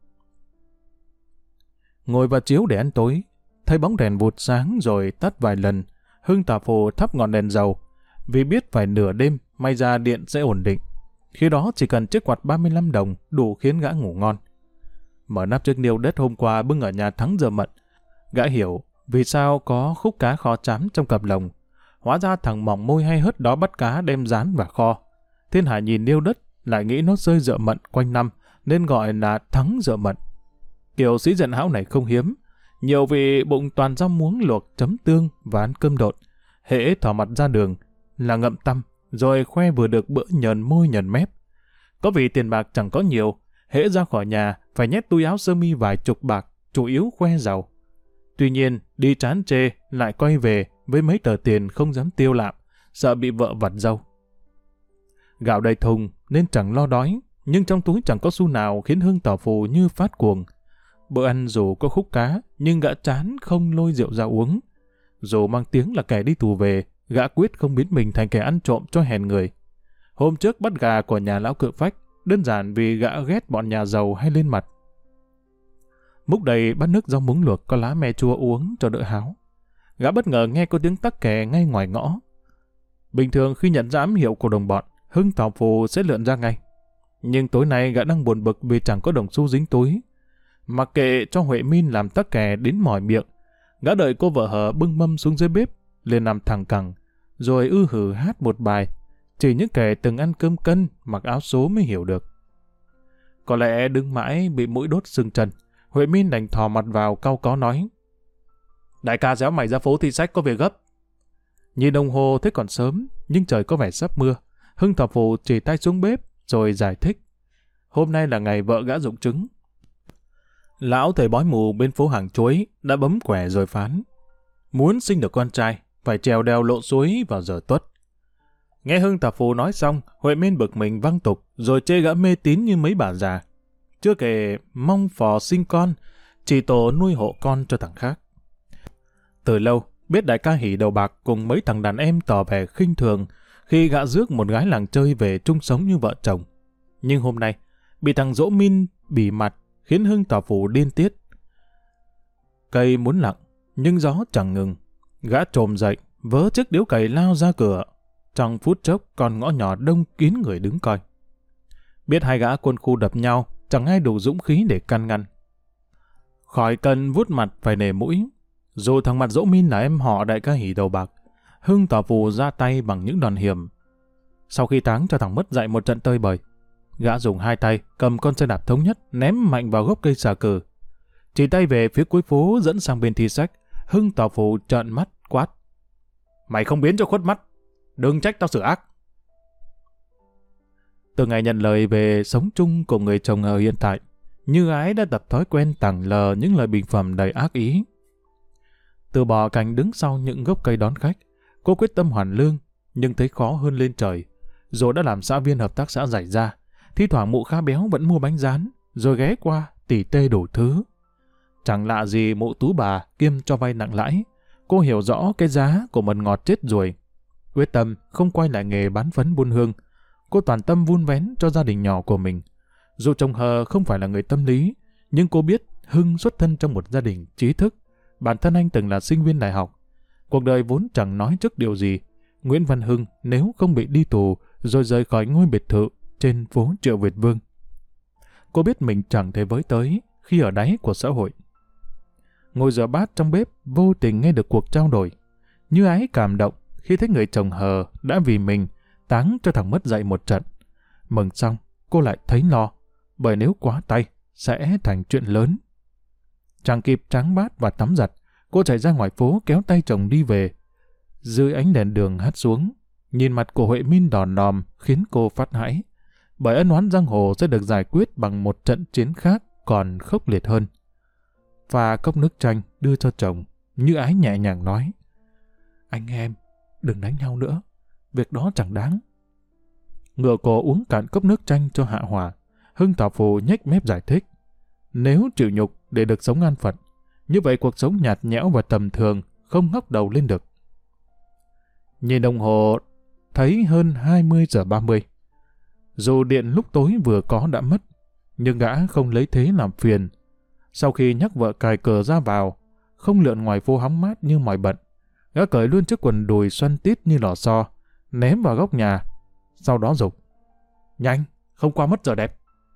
Ngồi vào chiếu để ăn tối, thấy bóng đèn vụt sáng rồi tắt vài lần, Hưng Tảo Phù thắp ngọn đèn dầu, vì biết phải nửa đêm may ra điện sẽ ổn định. Khi đó chỉ cần chiếc quạt ba mươi lăm đồng đủ khiến gã ngủ ngon. Mở nắp chiếc niêu đất hôm qua bưng ở nhà Thắng giờ mận, gã hiểu vì sao có khúc cá kho chám trong cặp lồng. Hóa ra thằng mỏng môi hay hớt đó bắt cá đem rán và kho. Thiên Hải nhìn niêu đất lại nghĩ nó rơi dợ mận quanh năm nên gọi là Thắng dợ mận. Kiểu sĩ diện hão này không hiếm, nhiều vì bụng toàn rau muống luộc chấm tương và ăn cơm độn. Hễ thỏ mặt ra đường là ngậm tăm rồi khoe vừa được bữa nhờn môi nhờn mép. Có vì tiền bạc chẳng có nhiều, hễ ra khỏi nhà phải nhét túi áo sơ mi vài chục bạc, chủ yếu khoe giàu. Tuy nhiên, đi chán chê lại quay về với mấy tờ tiền không dám tiêu lạm, sợ bị vợ vặt dâu. Gạo đầy thùng nên chẳng lo đói, nhưng trong túi chẳng có xu nào khiến Hưng Tảo Phù như phát cuồng. Bữa ăn dù có khúc cá, nhưng gã chán không lôi rượu ra uống. Dù mang tiếng là kẻ đi tù về, gã quyết không biến mình thành kẻ ăn trộm cho hèn người. Hôm trước bắt gà của nhà lão Cự Phách, đơn giản vì gã ghét bọn nhà giàu hay lên mặt. Múc đầy bát nước rau muống luộc có lá me chua uống cho đỡ háo. Gã bất ngờ nghe có tiếng tắc kè ngay ngoài ngõ. Bình thường khi nhận ra ám hiệu của đồng bọn, Hưng tỏ phù sẽ lượn ra ngay. Nhưng tối nay gã đang buồn bực vì chẳng có đồng xu dính túi. Mặc kệ cho Huệ Min làm tắc kè đến mỏi miệng, gã đợi cô vợ hờ bưng mâm xuống dưới bếp, lên nằm thẳng cẳng, rồi ư hử hát một bài. Chỉ những kẻ từng ăn cơm cân, mặc áo số mới hiểu được. Có lẽ đứng mãi bị mũi đốt sưng chân, Huệ Min đành thò mặt vào cau có nói: Đại ca déo mày ra phố thi sách có việc gấp. Nhìn đồng hồ thấy còn sớm, nhưng trời có vẻ sắp mưa. Hưng thọ phù chỉ tay xuống bếp, rồi giải thích. Hôm nay là ngày vợ gã rụng trứng. Lão thầy bói mù bên phố hàng chuối đã bấm quẻ rồi phán: muốn sinh được con trai, phải trèo đèo lộ suối vào giờ tuất. Nghe Hưng thọ phù nói xong, Huệ Min bực mình văng tục, rồi chê gã mê tín như mấy bà già. Chưa kể mong phò sinh con, chỉ tổ nuôi hộ con cho thằng khác. Từ lâu, biết đại ca Hỉ đầu bạc cùng mấy thằng đàn em tỏ vẻ khinh thường khi gã rước một gái làng chơi về chung sống như vợ chồng. Nhưng hôm nay, bị thằng Dỗ Min bỉ mặt khiến Hưng tỏ phù điên tiết. Cây muốn lặng, nhưng gió chẳng ngừng. Gã trồm dậy, vớ chiếc điếu cày lao ra cửa. Trong phút chốc, con ngõ nhỏ đông kín người đứng coi. Biết hai gã quân khu đập nhau, chẳng ai đủ dũng khí để can ngăn. Khỏi cần vuốt mặt phải nể mũi. Dù thằng Mặt Dỗ Min là em họ đại ca Hỉ đầu bạc, Hưng tỏ phù ra tay bằng những đòn hiểm. Sau khi táng cho thằng mất dạy một trận tơi bời, gã dùng hai tay cầm con xe đạp thống nhất ném mạnh vào gốc cây xà cừ. Chỉ tay về phía cuối phố dẫn sang bên thi sách, Hưng tỏ phù trợn mắt quát: Mày không biến cho khuất mắt, đừng trách tao xử ác. Từ ngày nhận lời về sống chung cùng người chồng ở hiện tại, Như Ái đã tập thói quen tảng lờ những lời bình phẩm đầy ác ý. Từ bỏ cảnh đứng sau những gốc cây đón khách, cô quyết tâm hoàn lương, nhưng thấy khó hơn lên trời. Rồi đã làm xã viên hợp tác xã giải ra, thi thoảng mụ khá béo vẫn mua bánh rán, rồi ghé qua tỉ tê đủ thứ. Chẳng lạ gì mụ tú bà kiêm cho vay nặng lãi, cô hiểu rõ cái giá của mật ngọt chết ruồi. Quyết tâm không quay lại nghề bán phấn buôn hương, cô toàn tâm vun vén cho gia đình nhỏ của mình. Dù chồng hờ không phải là người tâm lý, nhưng cô biết Hưng xuất thân trong một gia đình trí thức. Bản thân anh từng là sinh viên đại học. Cuộc đời vốn chẳng nói trước điều gì. Nguyễn Văn Hưng nếu không bị đi tù rồi rời khỏi ngôi biệt thự trên phố Triệu Việt Vương. Cô biết mình chẳng thể với tới khi ở đáy của xã hội. Ngồi rửa bát trong bếp, vô tình nghe được cuộc trao đổi. Như Ái cảm động khi thấy người chồng hờ đã vì mình táng cho thằng mất dạy một trận. Mừng xong, cô lại thấy lo, bởi nếu quá tay sẽ thành chuyện lớn. Chẳng kịp tráng bát và tắm giặt, cô chạy ra ngoài phố kéo tay chồng đi về. Dưới ánh đèn đường hắt xuống, nhìn mặt của Huệ Min đòn đòm khiến cô phát hãi, bởi ân oán giang hồ sẽ được giải quyết bằng một trận chiến khác còn khốc liệt hơn. Pha cốc nước chanh đưa cho chồng, Như Ái nhẹ nhàng nói: Anh em, đừng đánh nhau nữa, việc đó chẳng đáng. Ngựa cổ uống cạn cốc nước chanh cho hạ hòa, Hưng tỏ phù nhếch mép giải thích: Nếu chịu nhục để được sống an phận, như vậy cuộc sống nhạt nhẽo và tầm thường không ngóc đầu lên được. Nhìn đồng hồ, thấy hơn hai mươi giờ ba mươi. Dù điện lúc tối vừa có đã mất, nhưng gã không lấy thế làm phiền. Sau khi nhắc vợ cài cờ ra vào, không lượn ngoài phố hóng mát như mỏi bận, gã cởi luôn chiếc quần đùi xoăn tít như lò xo, ném vào góc nhà. Sau đó dục: Nhanh, không qua mất giờ đẹp.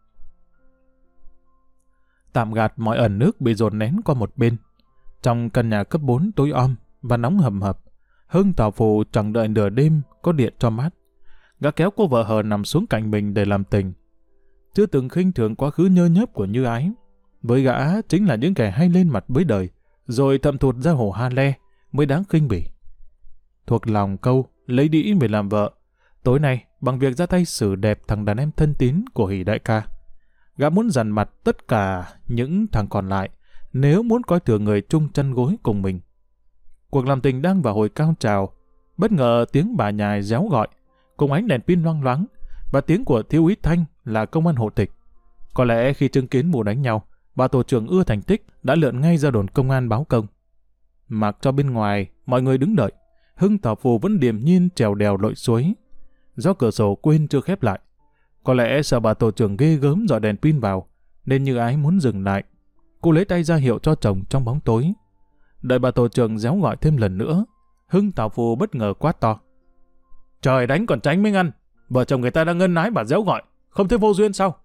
Tạm gạt mọi ẩn nước bị dồn nén qua một bên. Trong căn nhà cấp bốn tối om và nóng hầm hập, Hưng tỏ phù chẳng đợi nửa đêm có điện cho mát. Gã kéo cô vợ hờ nằm xuống cạnh mình để làm tình. Chưa từng khinh thường quá khứ nhơ nhớp của Như Ái. Với gã chính là những kẻ hay lên mặt với đời, rồi thậm thụt ra hồ ha le mới đáng khinh bỉ. Thuộc lòng câu lấy đĩ về làm vợ, tối nay bằng việc ra tay xử đẹp thằng đàn em thân tín của Hỉ đại ca, gã muốn dằn mặt tất cả những thằng còn lại nếu muốn coi thường người chung chăn gối cùng mình. Cuộc làm tình đang vào hồi cao trào, bất ngờ tiếng bà nhài réo gọi, cùng ánh đèn pin loang loáng, và tiếng của thiếu úy Thanh là công an hộ tịch. Có lẽ khi chứng kiến mụ đánh nhau, bà tổ trưởng ưa thành tích đã lượn ngay ra đồn công an báo công. Mặc cho bên ngoài mọi người đứng đợi, Hưng tỏ phù vẫn điềm nhiên trèo đèo lội suối. Do cửa sổ quên chưa khép lại, có lẽ sợ bà tổ trưởng ghê gớm dọi đèn pin vào, nên Như Ái muốn dừng lại. Cô lấy tay ra hiệu cho chồng trong bóng tối. Đợi bà tổ trưởng réo gọi thêm lần nữa, Hưng tỏ phù bất ngờ quát to: Trời đánh còn tránh mới ngăn. Vợ chồng người ta đang ngân ái bà déo gọi. Không thấy vô duyên sao?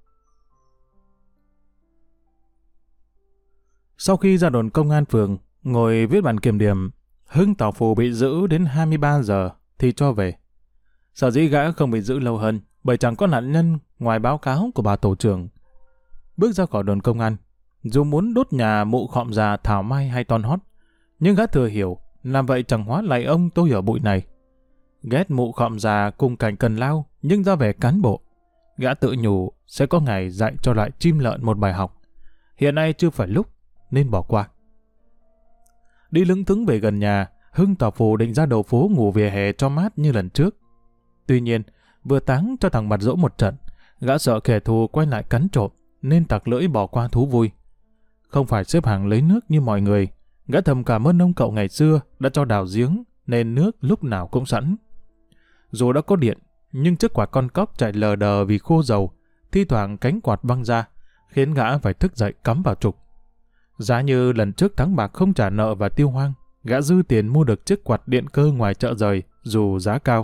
Sau khi ra đồn công an phường, ngồi viết bản kiểm điểm, Hưng tỏ phù bị giữ đến hai mươi ba giờ thì cho về. Sở dĩ gã không bị giữ lâu hơn, bởi chẳng có nạn nhân ngoài báo cáo của bà tổ trưởng. Bước ra khỏi đồn công an, dù muốn đốt nhà mụ khọm già Thảo Mai hay Ton Hót, nhưng gã thừa hiểu, làm vậy chẳng hóa lại ông tôi ở bụi này. Ghét mụ khọm già cùng cảnh cần lao, nhưng ra vẻ cán bộ. Gã tự nhủ sẽ có ngày dạy cho lại chim lợn một bài học. Hiện nay chưa phải lúc, nên bỏ qua. Đi lững thững về gần nhà, Hưng tỏ phù định ra đầu phố ngủ vỉa hè cho mát như lần trước. Tuy nhiên, vừa táng cho thằng mặt dỗ một trận, gã sợ kẻ thù quay lại cắn trộm, nên tặc lưỡi bỏ qua thú vui. Không phải xếp hàng lấy nước như mọi người, gã thầm cảm ơn ông cậu ngày xưa đã cho đào giếng, nên nước lúc nào cũng sẵn. Dù đã có điện, nhưng chiếc quạt con cóc chạy lờ đờ vì khô dầu, thi thoảng cánh quạt văng ra, khiến gã phải thức dậy cắm vào trục. Giá như lần trước thắng bạc không trả nợ và tiêu hoang, gã dư tiền mua được chiếc quạt điện cơ ngoài chợ rời, dù giá cao.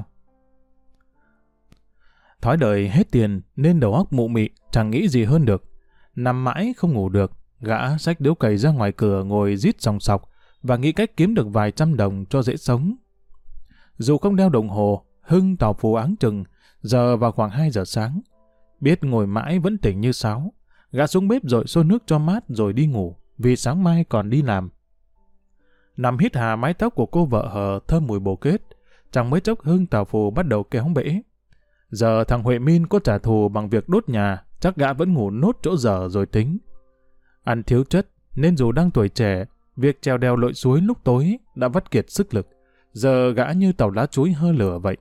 Thói đời hết tiền nên đầu óc mụ mị, chẳng nghĩ gì hơn được. Nằm mãi không ngủ được, gã xách điếu cày ra ngoài cửa ngồi rít sòng sọc và nghĩ cách kiếm được vài trăm đồng cho dễ sống. Dù không đeo đồng hồ, Hưng tỏ phù áng chừng, giờ vào khoảng hai giờ sáng. Biết ngồi mãi vẫn tỉnh như sáo, gã xuống bếp dội sôi nước cho mát rồi đi ngủ, vì sáng mai còn đi làm. Nằm hít hà mái tóc của cô vợ hờ thơm mùi bồ kết, chẳng mấy chốc Hưng tỏ phù bắt đầu kéo bể. Giờ thằng Huệ Min có trả thù bằng việc đốt nhà, chắc gã vẫn ngủ nốt chỗ dở rồi tính. Ăn thiếu chất, nên dù đang tuổi trẻ, việc trèo đèo lội suối lúc tối đã vắt kiệt sức lực. Giờ gã như tàu lá chuối hơ lửa vậy.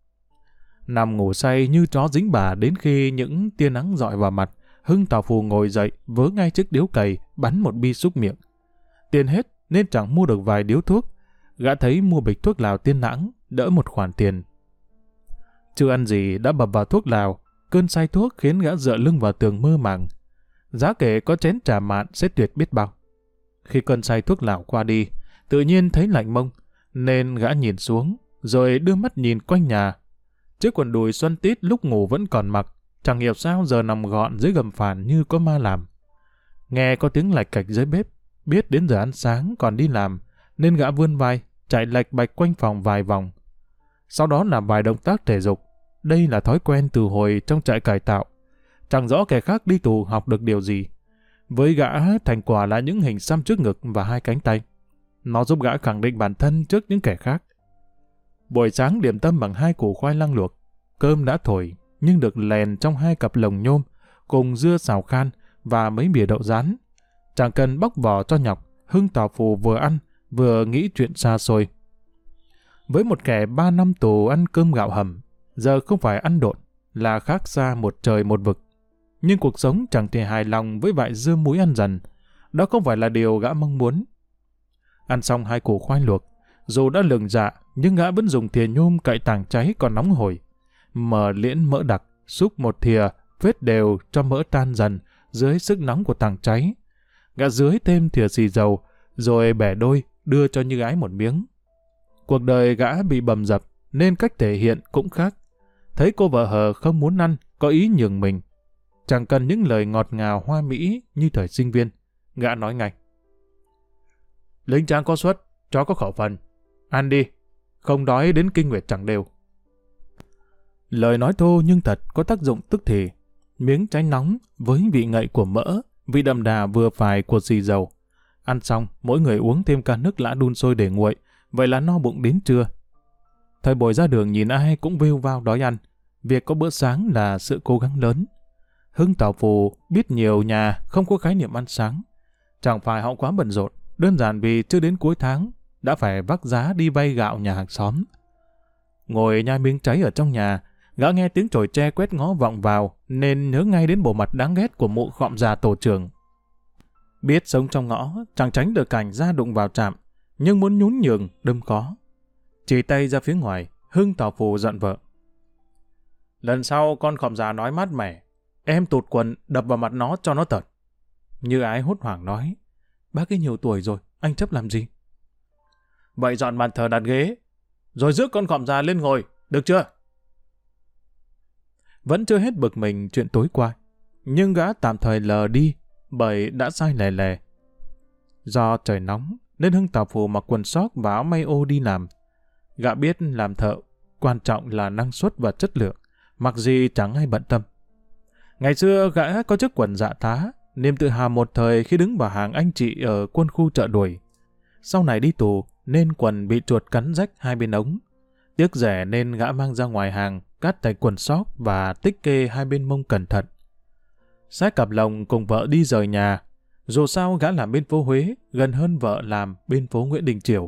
Nằm ngủ say như chó dính bà đến khi những tia nắng rọi vào mặt, Hưng tỏ phù ngồi dậy, vớ ngay chiếc điếu cày, bắn một bi xúc miệng. Tiền hết nên chẳng mua được vài điếu thuốc. Gã thấy mua bịch thuốc lào Tiên Lãng, đỡ một khoản tiền. Chưa ăn gì đã bập vào thuốc lào, cơn say thuốc khiến gã dựa lưng vào tường mơ màng. Giá kể có chén trà mạn sẽ tuyệt biết bao. Khi cơn say thuốc lào qua đi, tự nhiên thấy lạnh mông, nên gã nhìn xuống, rồi đưa mắt nhìn quanh nhà. Chiếc quần đùi xoăn tít lúc ngủ vẫn còn mặc, chẳng hiểu sao giờ nằm gọn dưới gầm phản như có ma làm. Nghe có tiếng lạch cạch dưới bếp, biết đến giờ ăn sáng còn đi làm, nên gã vươn vai, chạy lạch bạch quanh phòng vài vòng. Sau đó làm vài động tác thể dục. Đây là thói quen từ hồi trong trại cải tạo. Chẳng rõ kẻ khác đi tù học được điều gì. Với gã, thành quả là những hình xăm trước ngực và hai cánh tay. Nó giúp gã khẳng định bản thân trước những kẻ khác. Buổi sáng điểm tâm bằng hai củ khoai lang luộc. Cơm đã thổi, nhưng được lèn trong hai cặp lồng nhôm, cùng dưa xào khan và mấy bìa đậu rán. Chẳng cần bóc vỏ cho nhọc, Hưng tỏ phù vừa ăn, vừa nghĩ chuyện xa xôi. Với một kẻ ba năm tù ăn cơm gạo hầm, giờ không phải ăn độn, là khác xa một trời một vực. Nhưng cuộc sống chẳng thể hài lòng với vại dưa muối ăn dần. Đó không phải là điều gã mong muốn. Ăn xong hai củ khoai luộc, dù đã lừng dạ, nhưng gã vẫn dùng thìa nhôm cậy tảng cháy còn nóng hổi. Mở liễn mỡ đặc, xúc một thìa, phết đều cho mỡ tan dần dưới sức nóng của tảng cháy. Gã dưới thêm thìa xì dầu, rồi bẻ đôi, đưa cho Như Ái một miếng. Cuộc đời gã bị bầm dập, nên cách thể hiện cũng khác. Thấy cô vợ hờ không muốn ăn, có ý nhường mình. Chẳng cần những lời ngọt ngào hoa mỹ như thời sinh viên. Gã nói ngay: lính tráng có suất, chó có khẩu phần. Ăn đi, không đói đến kinh nguyệt chẳng đều. Lời nói thô nhưng thật có tác dụng tức thì. Miếng cháy nóng với vị ngậy của mỡ, vị đậm đà vừa phải của xì dầu. Ăn xong, mỗi người uống thêm ca nước lã đun sôi để nguội, vậy là no bụng đến trưa. Thời buổi ra đường nhìn ai cũng vêu vao đói ăn. Việc có bữa sáng là sự cố gắng lớn. Hưng tỏ phù biết nhiều nhà không có khái niệm ăn sáng. Chẳng phải họ quá bận rộn, đơn giản vì chưa đến cuối tháng đã phải vác giá đi vay gạo nhà hàng xóm. Ngồi nhai miếng cháy ở trong nhà, gã nghe tiếng chổi tre quét ngó vọng vào, nên nhớ ngay đến bộ mặt đáng ghét của mụ khọm già tổ trưởng. Biết sống trong ngõ, chẳng tránh được cảnh ra đụng vào chạm, nhưng muốn nhún nhường đâm khó. Chỉ tay ra phía ngoài, Hưng tỏ phù giận vợ: lần sau con khọm già nói mát mẻ, em tụt quần đập vào mặt nó cho nó tợt. Như Ái hốt hoảng nói: bác ấy nhiều tuổi rồi, anh chấp làm gì? Vậy dọn bàn thờ đặt ghế, rồi rước con khọm già lên ngồi, được chưa? vẫn chưa hết bực mình chuyện tối qua. Nhưng gã tạm thời lờ đi, bởi đã sai lè lè. Do trời nóng, nên Hưng Tào Phù mặc quần sóc và áo may ô đi làm. Gã biết làm thợ, quan trọng là năng suất và chất lượng, mặc gì chẳng ai bận tâm. Ngày xưa gã có chức quần dạ tá, niềm tự hào một thời khi đứng vào hàng anh chị ở quân khu chợ đuổi. Sau này đi tù, nên quần bị chuột cắn rách hai bên ống. Tiếc rẻ nên gã mang ra ngoài hàng, cắt thành quần sóc và tích kê hai bên mông cẩn thận. Xách cặp lồng cùng vợ đi rời nhà. Dù sao gã làm bên phố Huế, gần hơn vợ làm bên phố Nguyễn Đình Chiểu.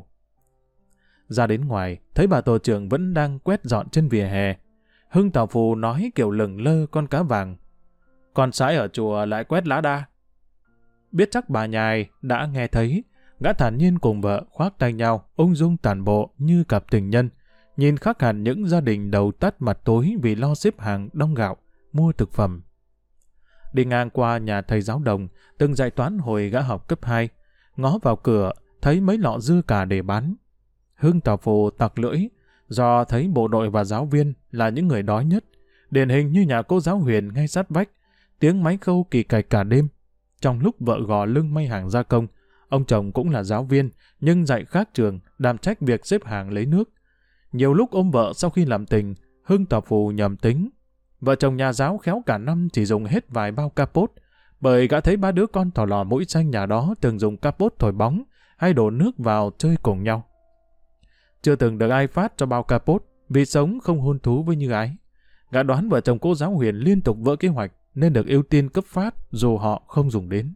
Ra đến ngoài, thấy bà tổ trưởng vẫn đang quét dọn trên vỉa hè. Hưng Tào Phù nói kiểu lừng lơ con cá vàng. Con sái ở chùa lại quét lá đa. Biết chắc bà nhài đã nghe thấy, gã thản nhiên cùng vợ khoác tay nhau, ung dung tản bộ như cặp tình nhân, nhìn khác hẳn những gia đình đầu tắt mặt tối vì lo xếp hàng đong gạo, mua thực phẩm. Đi ngang qua nhà thầy giáo đồng, từng dạy toán hồi gã học cấp hai, ngó vào cửa, thấy mấy lọ dưa cà để bán. Hưng Tào Phù tặc lưỡi, do thấy bộ đội và giáo viên là những người đói nhất, điển hình như nhà cô giáo Huyền ngay sát vách, tiếng máy khâu kỳ cạch cả đêm. Trong lúc vợ gò lưng may hàng gia công, ông chồng cũng là giáo viên, nhưng dạy khác trường, đảm trách việc xếp hàng lấy nước. Nhiều lúc ôm vợ sau khi làm tình, Hưng Tào Phù nhầm tính. Vợ chồng nhà giáo khéo cả năm chỉ dùng hết vài bao capot, bởi gã thấy ba đứa con thỏ lò mũi xanh nhà đó từng dùng capot thổi bóng hay đổ nước vào chơi cùng nhau. Chưa từng được ai phát cho bao capot, vì sống không hôn thú với Như Ái. Gã đoán vợ chồng cô giáo Huyền liên tục vỡ kế hoạch nên được ưu tiên cấp phát dù họ không dùng đến.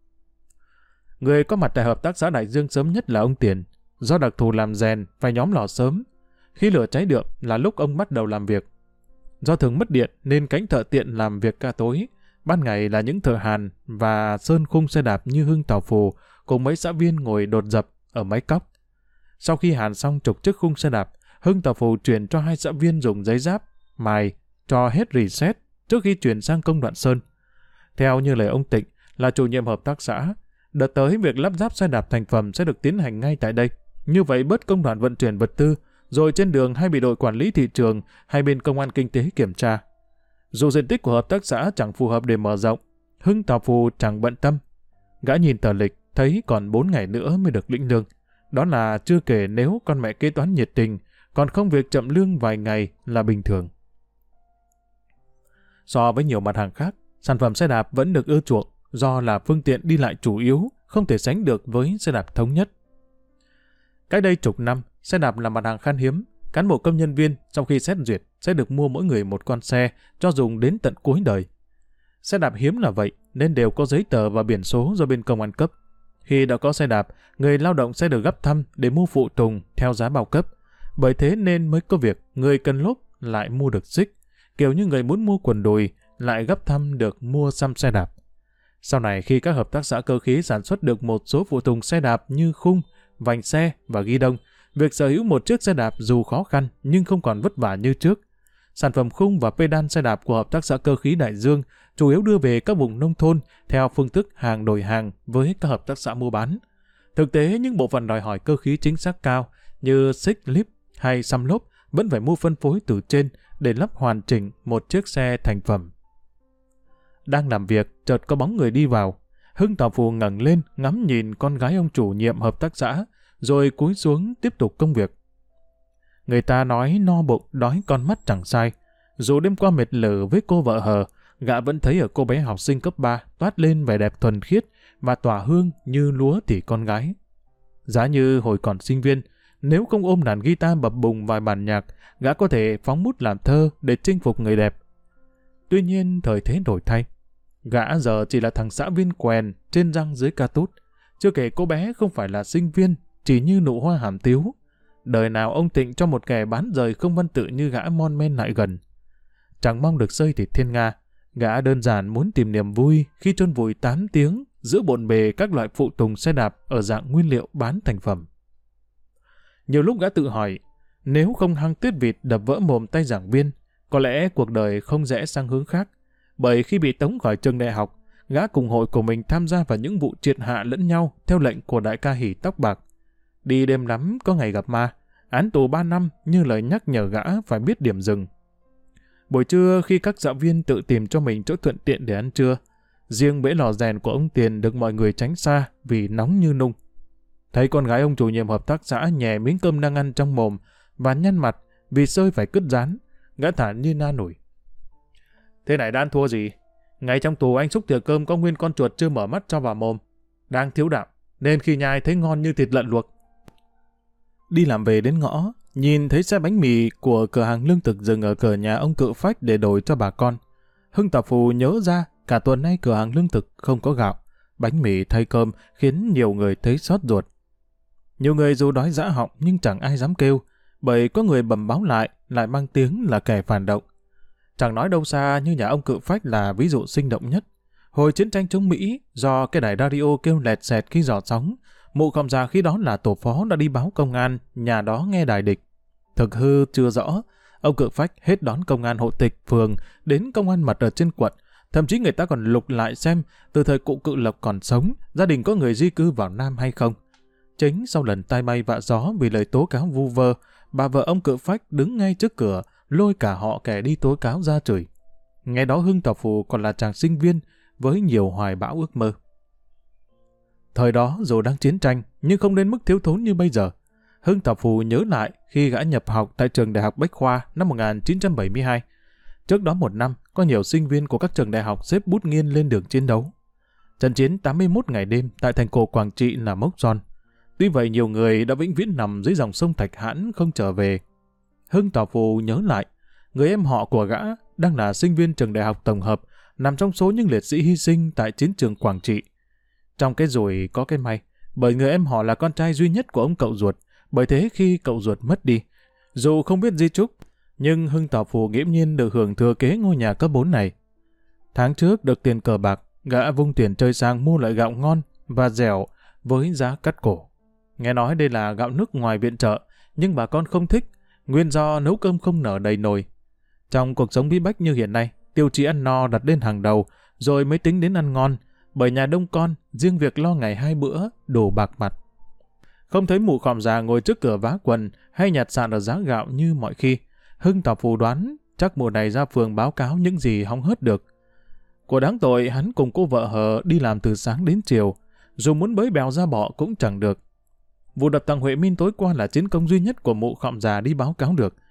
Người có mặt tại hợp tác xã Đại Dương sớm nhất là ông Tiền. Do đặc thù làm rèn phải nhóm lò sớm. Khi lửa cháy được là lúc ông bắt đầu làm việc. Do thường mất điện nên cánh thợ tiện làm việc ca tối. Ban ngày là những thợ hàn và sơn khung xe đạp như Hưng Tào Phù cùng mấy xã viên ngồi đột dập ở máy cóc. Sau khi hàn xong trục chiếc khung xe đạp, Hưng Tào Phù chuyển cho hai xã viên dùng giấy giáp, mài, cho hết reset trước khi chuyển sang công đoạn sơn. Theo như lời ông Tịnh là chủ nhiệm hợp tác xã, đợt tới việc lắp ráp xe đạp thành phẩm sẽ được tiến hành ngay tại đây. Như vậy bớt công đoạn vận chuyển vật tư, rồi trên đường hay bị đội quản lý thị trường hay bên công an kinh tế kiểm tra. Dù diện tích của hợp tác xã chẳng phù hợp để mở rộng, Hưng Tào Phù chẳng bận tâm. Gã nhìn tờ lịch thấy còn bốn ngày nữa mới được lĩnh lương. Đó là chưa kể nếu con mẹ kế toán nhiệt tình, còn không việc chậm lương vài ngày là bình thường. So với nhiều mặt hàng khác, sản phẩm xe đạp vẫn được ưa chuộng do là phương tiện đi lại chủ yếu, không thể sánh được với xe đạp thống nhất. Cách đây chục năm, xe đạp là mặt hàng khan hiếm. Cán bộ công nhân viên sau khi xét duyệt sẽ được mua mỗi người một con xe cho dùng đến tận cuối đời. Xe đạp hiếm là vậy nên đều có giấy tờ và biển số do bên công an cấp. Khi đã có xe đạp, người lao động sẽ được gấp thăm để mua phụ tùng theo giá bao cấp. Bởi thế nên mới có việc người cần lốp lại mua được xích, kiểu như người muốn mua quần đùi lại gấp thăm được mua xăm xe đạp. Sau này khi các hợp tác xã cơ khí sản xuất được một số phụ tùng xe đạp như khung, vành xe và ghi đông, việc sở hữu một chiếc xe đạp dù khó khăn nhưng không còn vất vả như trước. Sản phẩm khung và pedal xe đạp của hợp tác xã cơ khí Đại Dương chủ yếu đưa về các vùng nông thôn theo phương thức hàng đổi hàng với các hợp tác xã mua bán. Thực tế, những bộ phận đòi hỏi cơ khí chính xác cao như xích, líp hay xăm lốp vẫn phải mua phân phối từ trên để lắp hoàn chỉnh một chiếc xe thành phẩm. Đang làm việc, chợt có bóng người đi vào. Hưng Tào Phù ngẩng lên ngắm nhìn con gái ông chủ nhiệm hợp tác xã, rồi cúi xuống tiếp tục công việc. Người ta nói no bụng đói con mắt chẳng sai. Dù đêm qua mệt lử với cô vợ hờ, gã vẫn thấy ở cô bé học sinh cấp ba toát lên vẻ đẹp thuần khiết và tỏa hương như lúa tỉ con gái. Giá như hồi còn sinh viên, nếu không ôm đàn guitar bập bùng vài bản nhạc, gã có thể phóng bút làm thơ để chinh phục người đẹp. Tuy nhiên thời thế đổi thay. Gã giờ chỉ là thằng xã viên quèn trên răng dưới ca tút. Chưa kể cô bé không phải là sinh viên, chỉ như nụ hoa hàm tiếu. Đời nào ông Tịnh cho một kẻ bán rời không văn tự như gã mon men lại gần. Chẳng mong được xơi thịt thiên nga. Gã đơn giản muốn tìm niềm vui khi chôn vùi tám tiếng giữa bộn bề các loại phụ tùng xe đạp ở dạng nguyên liệu bán thành phẩm. Nhiều lúc gã tự hỏi, nếu không hăng tuyết vịt đập vỡ mồm tay giảng viên, có lẽ cuộc đời không rẽ sang hướng khác. Bởi khi bị tống khỏi trường đại học, gã cùng hội của mình tham gia vào những vụ triệt hạ lẫn nhau theo lệnh của đại ca Hỉ tóc bạc. Đi đêm lắm có ngày gặp ma, án tù ba năm như lời nhắc nhở gã phải biết điểm dừng. Buổi trưa khi các giáo viên tự tìm cho mình chỗ thuận tiện để ăn trưa, riêng bể lò rèn của ông Tiền được mọi người tránh xa vì nóng như nung. Thấy con gái ông chủ nhiệm hợp tác xã nhè miếng cơm đang ăn trong mồm và nhăn mặt vì sơi phải cứt rán, gã thản nhiên na nổi. Thế này đã ăn thua gì? Ngay trong tù anh xúc thìa cơm có nguyên con chuột chưa mở mắt cho vào mồm. Đang thiếu đạm, nên khi nhai thấy ngon như thịt lợn luộc. Đi làm về đến ngõ, nhìn thấy xe bánh mì của cửa hàng lương thực dừng ở cửa nhà ông Cự Phách để đổi cho bà con. Hưng Tà Phù nhớ ra cả tuần nay cửa hàng lương thực không có gạo, bánh mì thay cơm khiến nhiều người thấy xót ruột. Nhiều người dù đói dã họng nhưng chẳng ai dám kêu, bởi có người bẩm báo lại, lại mang tiếng là kẻ phản động. Chẳng nói đâu xa như nhà ông Cự Phách là ví dụ sinh động nhất. Hồi chiến tranh chống Mỹ, do cái đài radio kêu lẹt xẹt khi dò sóng, mụ Khổng Già khi đó là tổ phó đã đi báo công an, nhà đó nghe đài địch. Thực hư chưa rõ, ông Cự Phách hết đón công an hộ tịch phường đến công an mật ở trên quận. Thậm chí người ta còn lục lại xem từ thời cụ Cự Lộc còn sống, gia đình có người di cư vào Nam hay không. Chính sau lần tai bay vạ gió vì lời tố cáo vu vơ, bà vợ ông Cự Phách đứng ngay trước cửa, lôi cả họ kẻ đi tố cáo ra chửi. Ngày đó Hưng Tà Phù còn là chàng sinh viên với nhiều hoài bão ước mơ. Thời đó dù đang chiến tranh nhưng không đến mức thiếu thốn như bây giờ. Hưng Tà Phù nhớ lại khi gã nhập học tại trường Đại học Bách Khoa năm một nghìn chín trăm bảy mươi hai. Trước đó một năm, có nhiều sinh viên của các trường đại học xếp bút nghiên lên đường chiến đấu. Trận chiến tám mươi mốt ngày đêm tại thành cổ Quảng Trị là mốc son. Tuy vậy nhiều người đã vĩnh viễn nằm dưới dòng sông Thạch Hãn không trở về. Hưng Tà Phù nhớ lại, người em họ của gã đang là sinh viên trường đại học tổng hợp, nằm trong số những liệt sĩ hy sinh tại chiến trường Quảng Trị. Trong cái rủi có cái may, bởi người em họ là con trai duy nhất của ông cậu ruột, bởi thế khi cậu ruột mất đi, dù không biết di chúc, nhưng Hưng Tà Phù nghiễm nhiên được hưởng thừa kế ngôi nhà cấp bốn này. Tháng trước được tiền cờ bạc, gã vung tiền chơi sang mua loại gạo ngon và dẻo với giá cắt cổ. Nghe nói đây là gạo nước ngoài viện trợ, nhưng bà con không thích, nguyên do nấu cơm không nở đầy nồi. Trong cuộc sống bí bách như hiện nay, tiêu chí ăn no đặt lên hàng đầu, rồi mới tính đến ăn ngon, bởi nhà đông con, riêng việc lo ngày hai bữa, đổ bạc mặt. Không thấy mụ Khòm Già ngồi trước cửa vá quần hay nhặt sạn ở giá gạo như mọi khi, Hưng Tà Phù đoán chắc mùa này ra phường báo cáo những gì hóng hớt được. Của đáng tội hắn cùng cô vợ hờ đi làm từ sáng đến chiều, dù muốn bới bèo ra bọ cũng chẳng được. Vụ đập thằng Huệ Minh tối qua là chiến công duy nhất của mụ Khòm Già đi báo cáo được.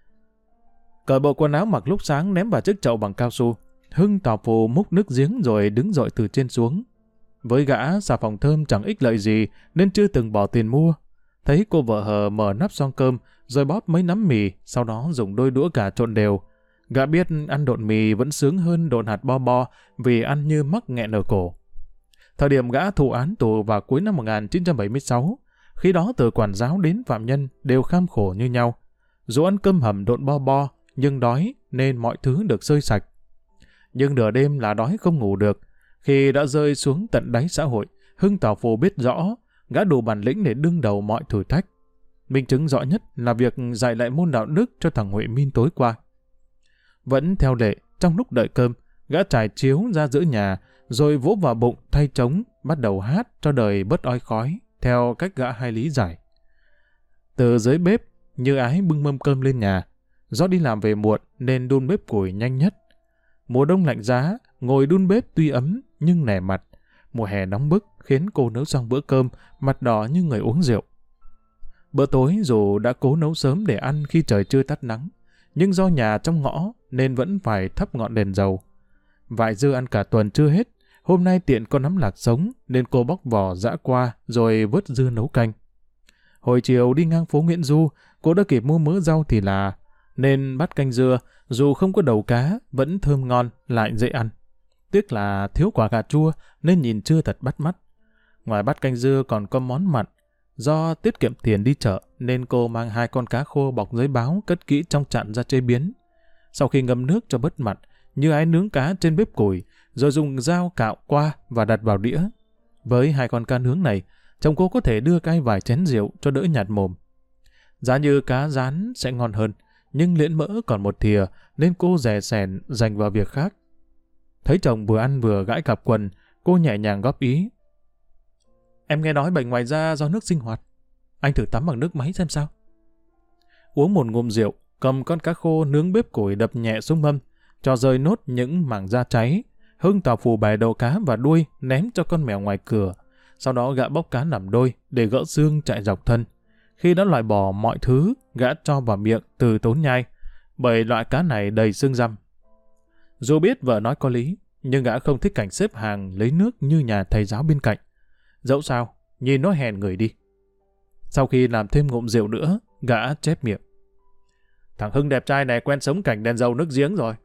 Cởi bộ quần áo mặc lúc sáng ném vào chiếc chậu bằng cao su, Hưng Tà Phù múc nước giếng rồi đứng dọi từ trên xuống. Với gã, xà phòng thơm chẳng ích lợi gì nên chưa từng bỏ tiền mua. Thấy cô vợ hờ mở nắp xoong cơm rồi bóp mấy nắm mì, sau đó dùng đôi đũa cả trộn đều. Gã biết ăn độn mì vẫn sướng hơn độn hạt bo bo vì ăn như mắc nghẹn ở cổ. Thời điểm gã thụ án tù vào cuối năm một nghìn chín trăm bảy mươi sáu, khi đó từ quản giáo đến phạm nhân đều kham khổ như nhau. Dù ăn cơm hầm độn bo bo nhưng đói nên mọi thứ được xơi sạch. Nhưng nửa đêm là đói không ngủ được. Khi đã rơi xuống tận đáy xã hội, Hưng Tà Phù biết rõ gã đủ bản lĩnh để đương đầu mọi thử thách. Minh chứng rõ nhất là việc dạy lại môn đạo đức cho thằng Huệ Minh tối qua. Vẫn theo lệ, trong lúc đợi cơm, gã trải chiếu ra giữa nhà, rồi vỗ vào bụng thay trống, bắt đầu hát cho đời bớt oi khói, theo cách gã hay lý giải. Từ dưới bếp, Như Ái bưng mâm cơm lên nhà. Do đi làm về muộn nên đun bếp củi nhanh nhất. Mùa đông lạnh giá, ngồi đun bếp tuy ấm nhưng nẻ mặt. Mùa hè nóng bức khiến cô nấu xong bữa cơm, mặt đỏ như người uống rượu. Bữa tối dù đã cố nấu sớm để ăn khi trời chưa tắt nắng, nhưng do nhà trong ngõ nên vẫn phải thắp ngọn đèn dầu. Vải dưa ăn cả tuần chưa hết, hôm nay tiện có nắm lạc sống nên cô bóc vỏ giã qua rồi vớt dưa nấu canh. Hồi chiều đi ngang phố Nguyễn Du, cô đã kịp mua mớ rau thì là, nên bát canh dưa dù không có đầu cá vẫn thơm ngon lại dễ ăn. Tiếc là thiếu quả cà chua nên nhìn chưa thật bắt mắt. Ngoài bát canh dưa còn có món mặn. Do tiết kiệm tiền đi chợ nên cô mang hai con cá khô bọc giấy báo cất kỹ trong chạn ra chế biến. Sau khi ngâm nước cho bớt mặn, Như Ái nướng cá trên bếp củi rồi dùng dao cạo qua và đặt vào đĩa. Với hai con cá nướng này, chồng cô có thể đưa cay vài chén rượu cho đỡ nhạt mồm. Giá như cá rán sẽ ngon hơn, nhưng liễn mỡ còn một thìa nên cô dè sẻn dành vào việc khác. Thấy chồng vừa ăn vừa gãi cặp quần, cô nhẹ nhàng góp ý. Em nghe nói bệnh ngoài da do nước sinh hoạt. Anh thử tắm bằng nước máy xem sao. Uống một ngụm rượu, cầm con cá khô nướng bếp củi đập nhẹ xuống mâm, cho rơi nốt những mảng da cháy. Hưng tàu phù bẻ đầu cá và đuôi ném cho con mèo ngoài cửa. Sau đó gã bóc cá làm đôi để gỡ xương chạy dọc thân. Khi đã loại bỏ mọi thứ, gã cho vào miệng từ tốn nhai, bởi loại cá này đầy xương răm. Dù biết vợ nói có lý, nhưng gã không thích cảnh xếp hàng lấy nước như nhà thầy giáo bên cạnh. Dẫu sao, nhìn nó hèn người đi. Sau khi làm thêm ngụm rượu nữa, gã chép miệng. Thằng Hưng đẹp trai này quen sống cảnh đèn dầu nước giếng rồi.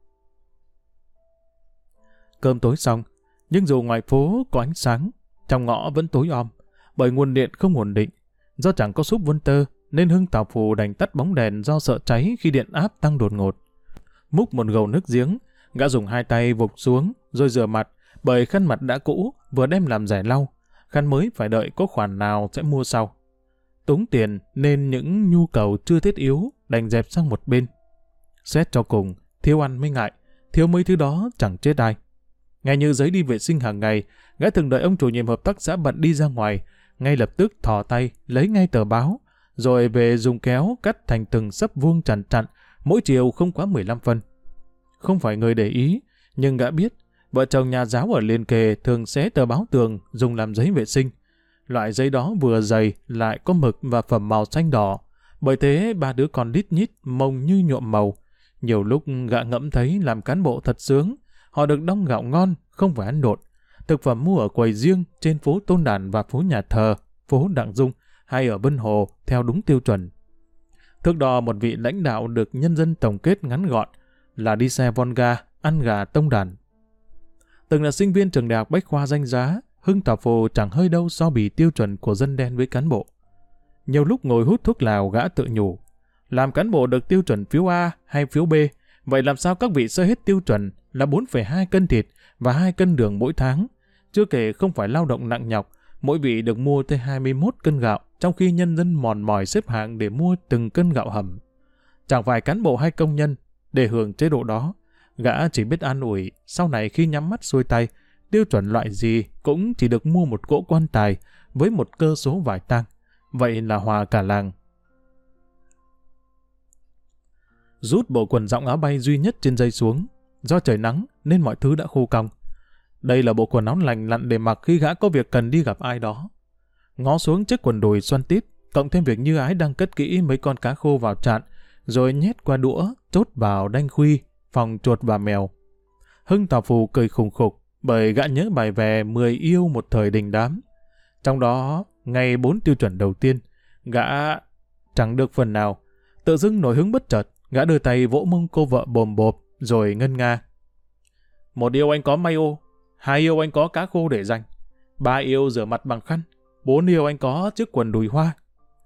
Cơm tối xong, nhưng dù ngoài phố có ánh sáng, trong ngõ vẫn tối om, bởi nguồn điện không ổn định. Do chẳng có súp vân tơ, nên Hưng tàu phù đành tắt bóng đèn do sợ cháy khi điện áp tăng đột ngột. Múc một gầu nước giếng, gã dùng hai tay vục xuống, rồi rửa mặt, bởi khăn mặt đã cũ, vừa đem làm rẻ lau. Khăn mới phải đợi có khoản nào sẽ mua sau. Túng tiền nên những nhu cầu chưa thiết yếu đành dẹp sang một bên. Xét cho cùng, thiếu ăn mới ngại, thiếu mấy thứ đó chẳng chết ai. Ngay như giấy đi vệ sinh hàng ngày, gã từng đợi ông chủ nhiệm hợp tác xã bận đi ra ngoài, ngay lập tức thò tay lấy ngay tờ báo, rồi về dùng kéo cắt thành từng xấp vuông chằn chặn, mỗi chiều không quá mười lăm phân. Không phải người để ý, nhưng gã biết, vợ chồng nhà giáo ở liền kề thường xé tờ báo tường dùng làm giấy vệ sinh. Loại giấy đó vừa dày lại có mực và phẩm màu xanh đỏ, bởi thế ba đứa con đít nhít mông như nhuộm màu. Nhiều lúc gã ngẫm thấy làm cán bộ thật sướng, họ được đong gạo ngon, không phải ăn đột. Thực phẩm mua ở quầy riêng trên phố Tôn Đản và phố Nhà Thờ, phố Đặng Dung hay ở Vân Hồ theo đúng tiêu chuẩn. Thước đo một vị lãnh đạo được nhân dân tổng kết ngắn gọn là đi xe Volga, ăn gà tông đàn. Từng là sinh viên trường đại học Bách Khoa danh giá, Hưng tàu phù chẳng hơi đâu so bì tiêu chuẩn của dân đen với cán bộ. Nhiều lúc ngồi hút thuốc lào gã tự nhủ, làm cán bộ được tiêu chuẩn phiếu A hay phiếu B, vậy làm sao các vị sơ hết tiêu chuẩn là bốn phẩy hai cân thịt và hai cân đường mỗi tháng, chưa kể không phải lao động nặng nhọc, mỗi vị được mua tới hai mươi mốt cân gạo, trong khi nhân dân mòn mỏi xếp hàng để mua từng cân gạo hầm. Chẳng phải cán bộ hay công nhân để hưởng chế độ đó, gã chỉ biết an ủi, sau này khi nhắm mắt xuôi tay, tiêu chuẩn loại gì cũng chỉ được mua một cỗ quan tài với một cơ số vải tang, vậy là hòa cả làng. Rút bộ quần rộng áo bay duy nhất trên dây xuống, do trời nắng nên mọi thứ đã khô cong. Đây là bộ quần áo lành lặn để mặc khi gã có việc cần đi gặp ai đó. Ngó xuống chiếc quần đùi xoăn tít, cộng thêm việc Như Ái đang cất kỹ mấy con cá khô vào chạn, rồi nhét qua đũa, chốt vào đanh khuy, phòng chuột và mèo. Hưng tàu phù cười khùng khục, bởi gã nhớ bài về mười yêu một thời đình đám. Trong đó, ngày bốn tiêu chuẩn đầu tiên, gã chẳng được phần nào. Tự dưng nổi hứng bất chợt, gã đưa tay vỗ mông cô vợ bồm bộp, rồi ngân nga. Một yêu anh có may ô, hai yêu anh có cá khô để dành, ba yêu rửa mặt bằng khăn, bốn yêu anh có chiếc quần đùi hoa.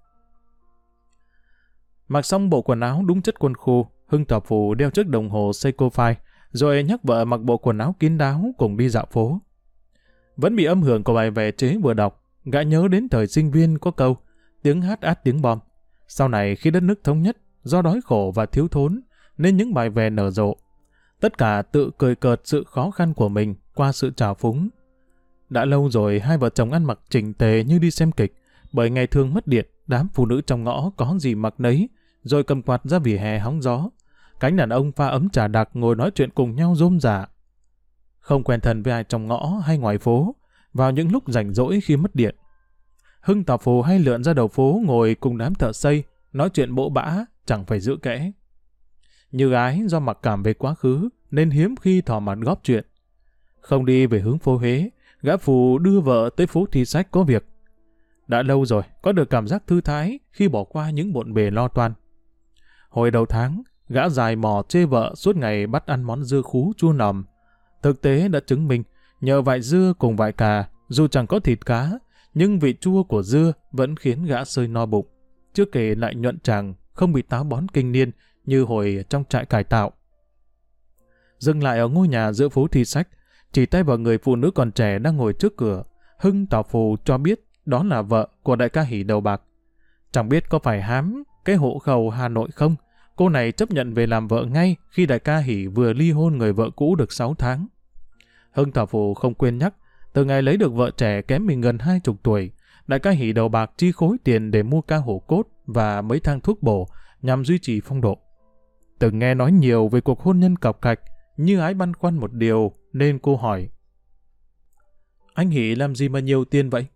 Mặc xong bộ quần áo đúng chất quân khu, Hưng tàu phù đeo chiếc đồng hồ Seiko phai, rồi nhắc vợ mặc bộ quần áo kín đáo cùng đi dạo phố. Vẫn bị âm hưởng của bài về chế vừa đọc, gã nhớ đến thời sinh viên có câu tiếng hát át tiếng bom. Sau này khi đất nước thống nhất, do đói khổ và thiếu thốn, nên những bài về nở rộ. Tất cả tự cười cợt sự khó khăn của mình qua sự trào phúng. Đã lâu rồi hai vợ chồng ăn mặc chỉnh tề như đi xem kịch, bởi ngày thường mất điện, đám phụ nữ trong ngõ có gì mặc nấy, rồi cầm quạt ra vỉa hè hóng gió. Cánh đàn ông pha ấm trà đặc ngồi nói chuyện cùng nhau rôm rả. Không quen thân với ai trong ngõ hay ngoài phố, vào những lúc rảnh rỗi khi mất điện. Hưng tàu phù hay lượn ra đầu phố ngồi cùng đám thợ xây, nói chuyện bỗ bã, chẳng phải giữ kẽ. Như Ái do mặc cảm về quá khứ, nên hiếm khi thò mặt góp chuyện. Không đi về hướng phố Huế, gã phù đưa vợ tới phố Thi Sách có việc. Đã lâu rồi, có được cảm giác thư thái khi bỏ qua những bộn bề lo toan. Hồi đầu tháng, gã dài mò chê vợ suốt ngày bắt ăn món dưa khú chua nòm. Thực tế đã chứng minh, nhờ vại dưa cùng vại cà, dù chẳng có thịt cá, nhưng vị chua của dưa vẫn khiến gã sơi no bụng. Chưa kể lại nhuận tràng, không bị táo bón kinh niên như hồi trong trại cải tạo. Dừng lại ở ngôi nhà giữa phố Thi Sách, chỉ tay vào người phụ nữ còn trẻ đang ngồi trước cửa, Hưng tàu phù cho biết đó là vợ của đại ca Hỷ đầu bạc. Chẳng biết có phải hám cái hộ khẩu Hà Nội không, cô này chấp nhận về làm vợ ngay khi đại ca Hỷ vừa ly hôn người vợ cũ được sáu tháng. Hưng tàu phù không quên nhắc, từ ngày lấy được vợ trẻ kém mình gần hai chục tuổi, đại ca Hỷ đầu bạc chi khối tiền để mua ca hổ cốt và mấy thang thuốc bổ nhằm duy trì phong độ. Từng nghe nói nhiều về cuộc hôn nhân cọc cạch, Như Ái băn khoăn một điều nên cô hỏi. Anh Hỷ làm gì mà nhiều tiền vậy?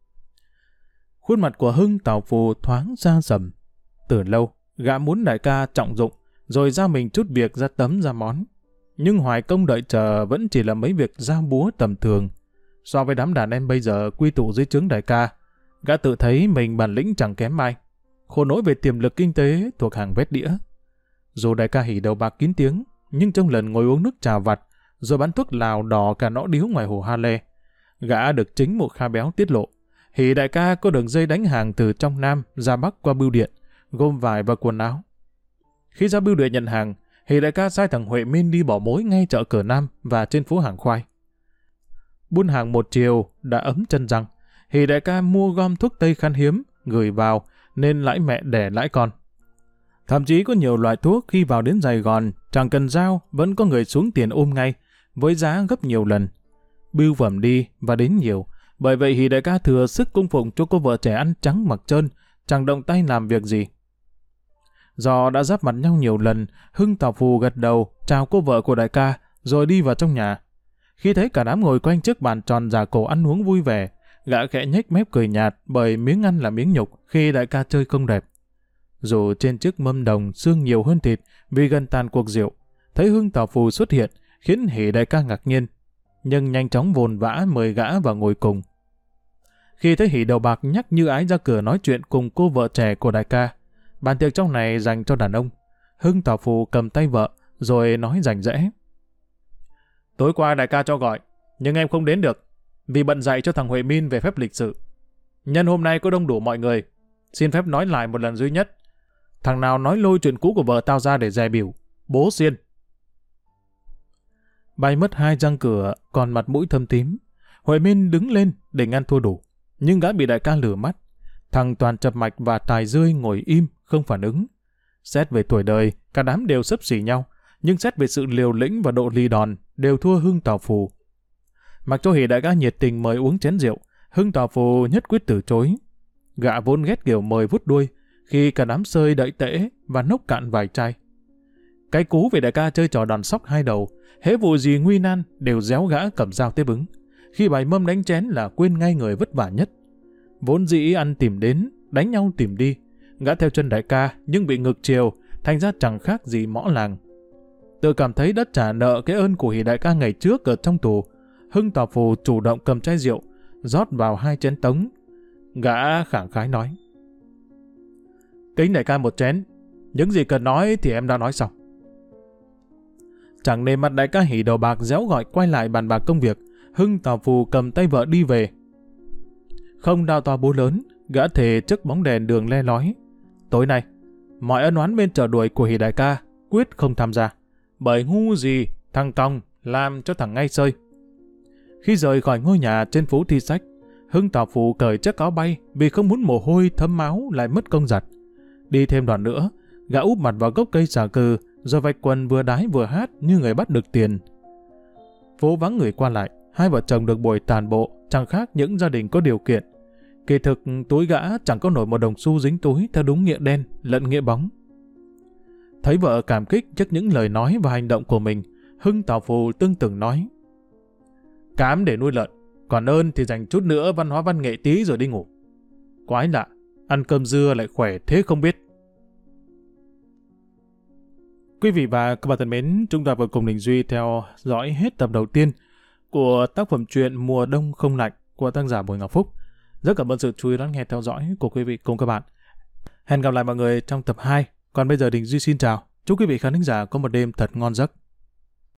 Khuôn mặt của Hưng Tảo Phù thoáng ra sầm. Từ lâu, gã muốn đại ca trọng dụng, rồi giao mình chút việc ra tấm ra món. Nhưng hoài công đợi chờ vẫn chỉ là mấy việc giao búa tầm thường. So với đám đàn em bây giờ quy tụ dưới trướng đại ca, gã tự thấy mình bản lĩnh chẳng kém ai. Khổ nỗi về tiềm lực kinh tế thuộc hàng vét đĩa. Dù đại ca Hỷ đầu bạc kín tiếng, nhưng trong lần ngồi uống nước trà vặt, rồi bán thuốc lào đỏ cả nõ điếu ngoài hồ Ha Lê, gã được chính một kha béo tiết lộ. Hỷ đại ca có đường dây đánh hàng từ trong Nam ra Bắc qua bưu điện, gồm vải và quần áo. Khi ra bưu điện nhận hàng, Hỷ đại ca sai thằng Huệ Minh đi bỏ mối ngay chợ Cửa Nam và trên phố Hàng Khoai. Buôn hàng một chiều đã ấm chân răng. Hỷ đại ca mua gom thuốc tây khan hiếm, gửi vào nên lãi mẹ đẻ lãi con. Thậm chí có nhiều loại thuốc khi vào đến Sài Gòn chẳng cần giao vẫn có người xuống tiền ôm ngay, với giá gấp nhiều lần. Bưu phẩm đi và đến nhiều, bởi vậy Hỷ đại ca thừa sức cung phụng cho cô vợ trẻ ăn trắng mặc trơn, chẳng động tay làm việc gì. Do đã giáp mặt nhau nhiều lần, Hưng Tảo Phù gật đầu chào cô vợ của đại ca rồi đi vào trong nhà. Khi thấy cả đám ngồi quanh chiếc bàn tròn giả cổ ăn uống vui vẻ, gã khẽ nhếch mép cười nhạt bởi miếng ăn là miếng nhục khi đại ca chơi không đẹp. Dù trên chiếc mâm đồng xương nhiều hơn thịt vì gần tàn cuộc rượu, thấy Hưng Tảo Phù xuất hiện khiến Hỷ đại ca ngạc nhiên, nhưng nhanh chóng vồn vã mời gã vào ngồi cùng. Khi thấy Hỷ đầu bạc nhắc Như Ái ra cửa nói chuyện cùng cô vợ trẻ của đại ca, bàn tiệc trong này dành cho đàn ông, Hưng Tảo Phù cầm tay vợ rồi nói rành rẽ. Tối qua đại ca cho gọi, nhưng em không đến được, vì bận dạy cho thằng Huệ Minh về phép lịch sự. Nhân hôm nay có đông đủ mọi người, xin phép nói lại một lần duy nhất. Thằng nào nói lôi chuyện cũ của vợ tao ra để dè bỉu, bố xiên. Bay mất hai răng cửa, còn mặt mũi thâm tím. Huệ Minh đứng lên để ngăn thua đủ, nhưng gã bị đại ca lừa mắt. Thằng Toàn Chập Mạch và Tài Rươi ngồi im, không phản ứng. Xét về tuổi đời, cả đám đều xấp xỉ nhau, nhưng xét về sự liều lĩnh và độ lì đòn, đều thua Hưng Tảo Phù. Mặc cho Hỷ đại ca nhiệt tình mời uống chén rượu, Hưng Tảo Phù nhất quyết từ chối. Gã vốn ghét kiểu mời vút đuôi, khi cả đám sơi đậy tễ và nốc cạn vài chai. Cái cú về đại ca chơi trò đòn sóc hai đầu, hễ vụ gì nguy nan đều réo gã cầm dao tiếp ứng. Khi bài mâm đánh chén là quên ngay người vất vả nhất. Vốn dĩ ăn tìm đến, đánh nhau tìm đi. Gã theo chân đại ca nhưng bị ngược chiều, thành ra chẳng khác gì mõ làng. Tự cảm thấy đã trả nợ cái ơn của Hỷ đại ca ngày trước ở trong tù, Hưng Tảo Phù chủ động cầm chai rượu, rót vào hai chén tống. Gã khẳng khái nói. Kính đại ca một chén, những gì cần nói thì em đã nói xong. Chẳng nề mặt đại ca Hỷ đầu bạc réo gọi quay lại bàn bạc công việc, Hưng Tảo Phù cầm tay vợ đi về. Không đao to búa lớn, gã thề trước bóng đèn đường le lói. Tối nay, mọi ân oán bên chợ đuổi của Hỷ đại ca quyết không tham gia, bởi ngu gì thằng Tòng làm cho thằng ngay sơi. Khi rời khỏi ngôi nhà trên phố Thi Sách, Hưng Tảo Phù cởi chiếc áo bay vì không muốn mồ hôi thấm máu lại mất công giặt. Đi thêm đoạn nữa, gã úp mặt vào gốc cây xà cừ, rồi vạch quần vừa đái vừa hát như người bắt được tiền. Phố vắng người qua lại, hai vợ chồng được buổi tàn bộ, chẳng khác những gia đình có điều kiện. Kỳ thực túi gã chẳng có nổi một đồng xu dính túi theo đúng nghĩa đen lẫn nghĩa bóng. Thấy vợ cảm kích trước những lời nói và hành động của mình, Hưng Tảo Phù tưng tửng nói. Cám để nuôi lợn, còn ơn thì dành chút nữa văn hóa văn nghệ tí rồi đi ngủ. Quái lạ, ăn cơm dưa lại khỏe thế không biết. Quý vị và các bạn thân mến, chúng ta vừa cùng Đình Duy theo dõi hết tập đầu tiên của tác phẩm truyện Mùa Đông Không Lạnh của tác giả Bùi Ngọc Phúc. Rất cảm ơn sự chú ý lắng nghe theo dõi của quý vị cùng các bạn. Hẹn gặp lại mọi người trong tập hai. Còn bây giờ Đình Duy xin chào. Chúc quý vị khán thính giả có một đêm thật ngon giấc.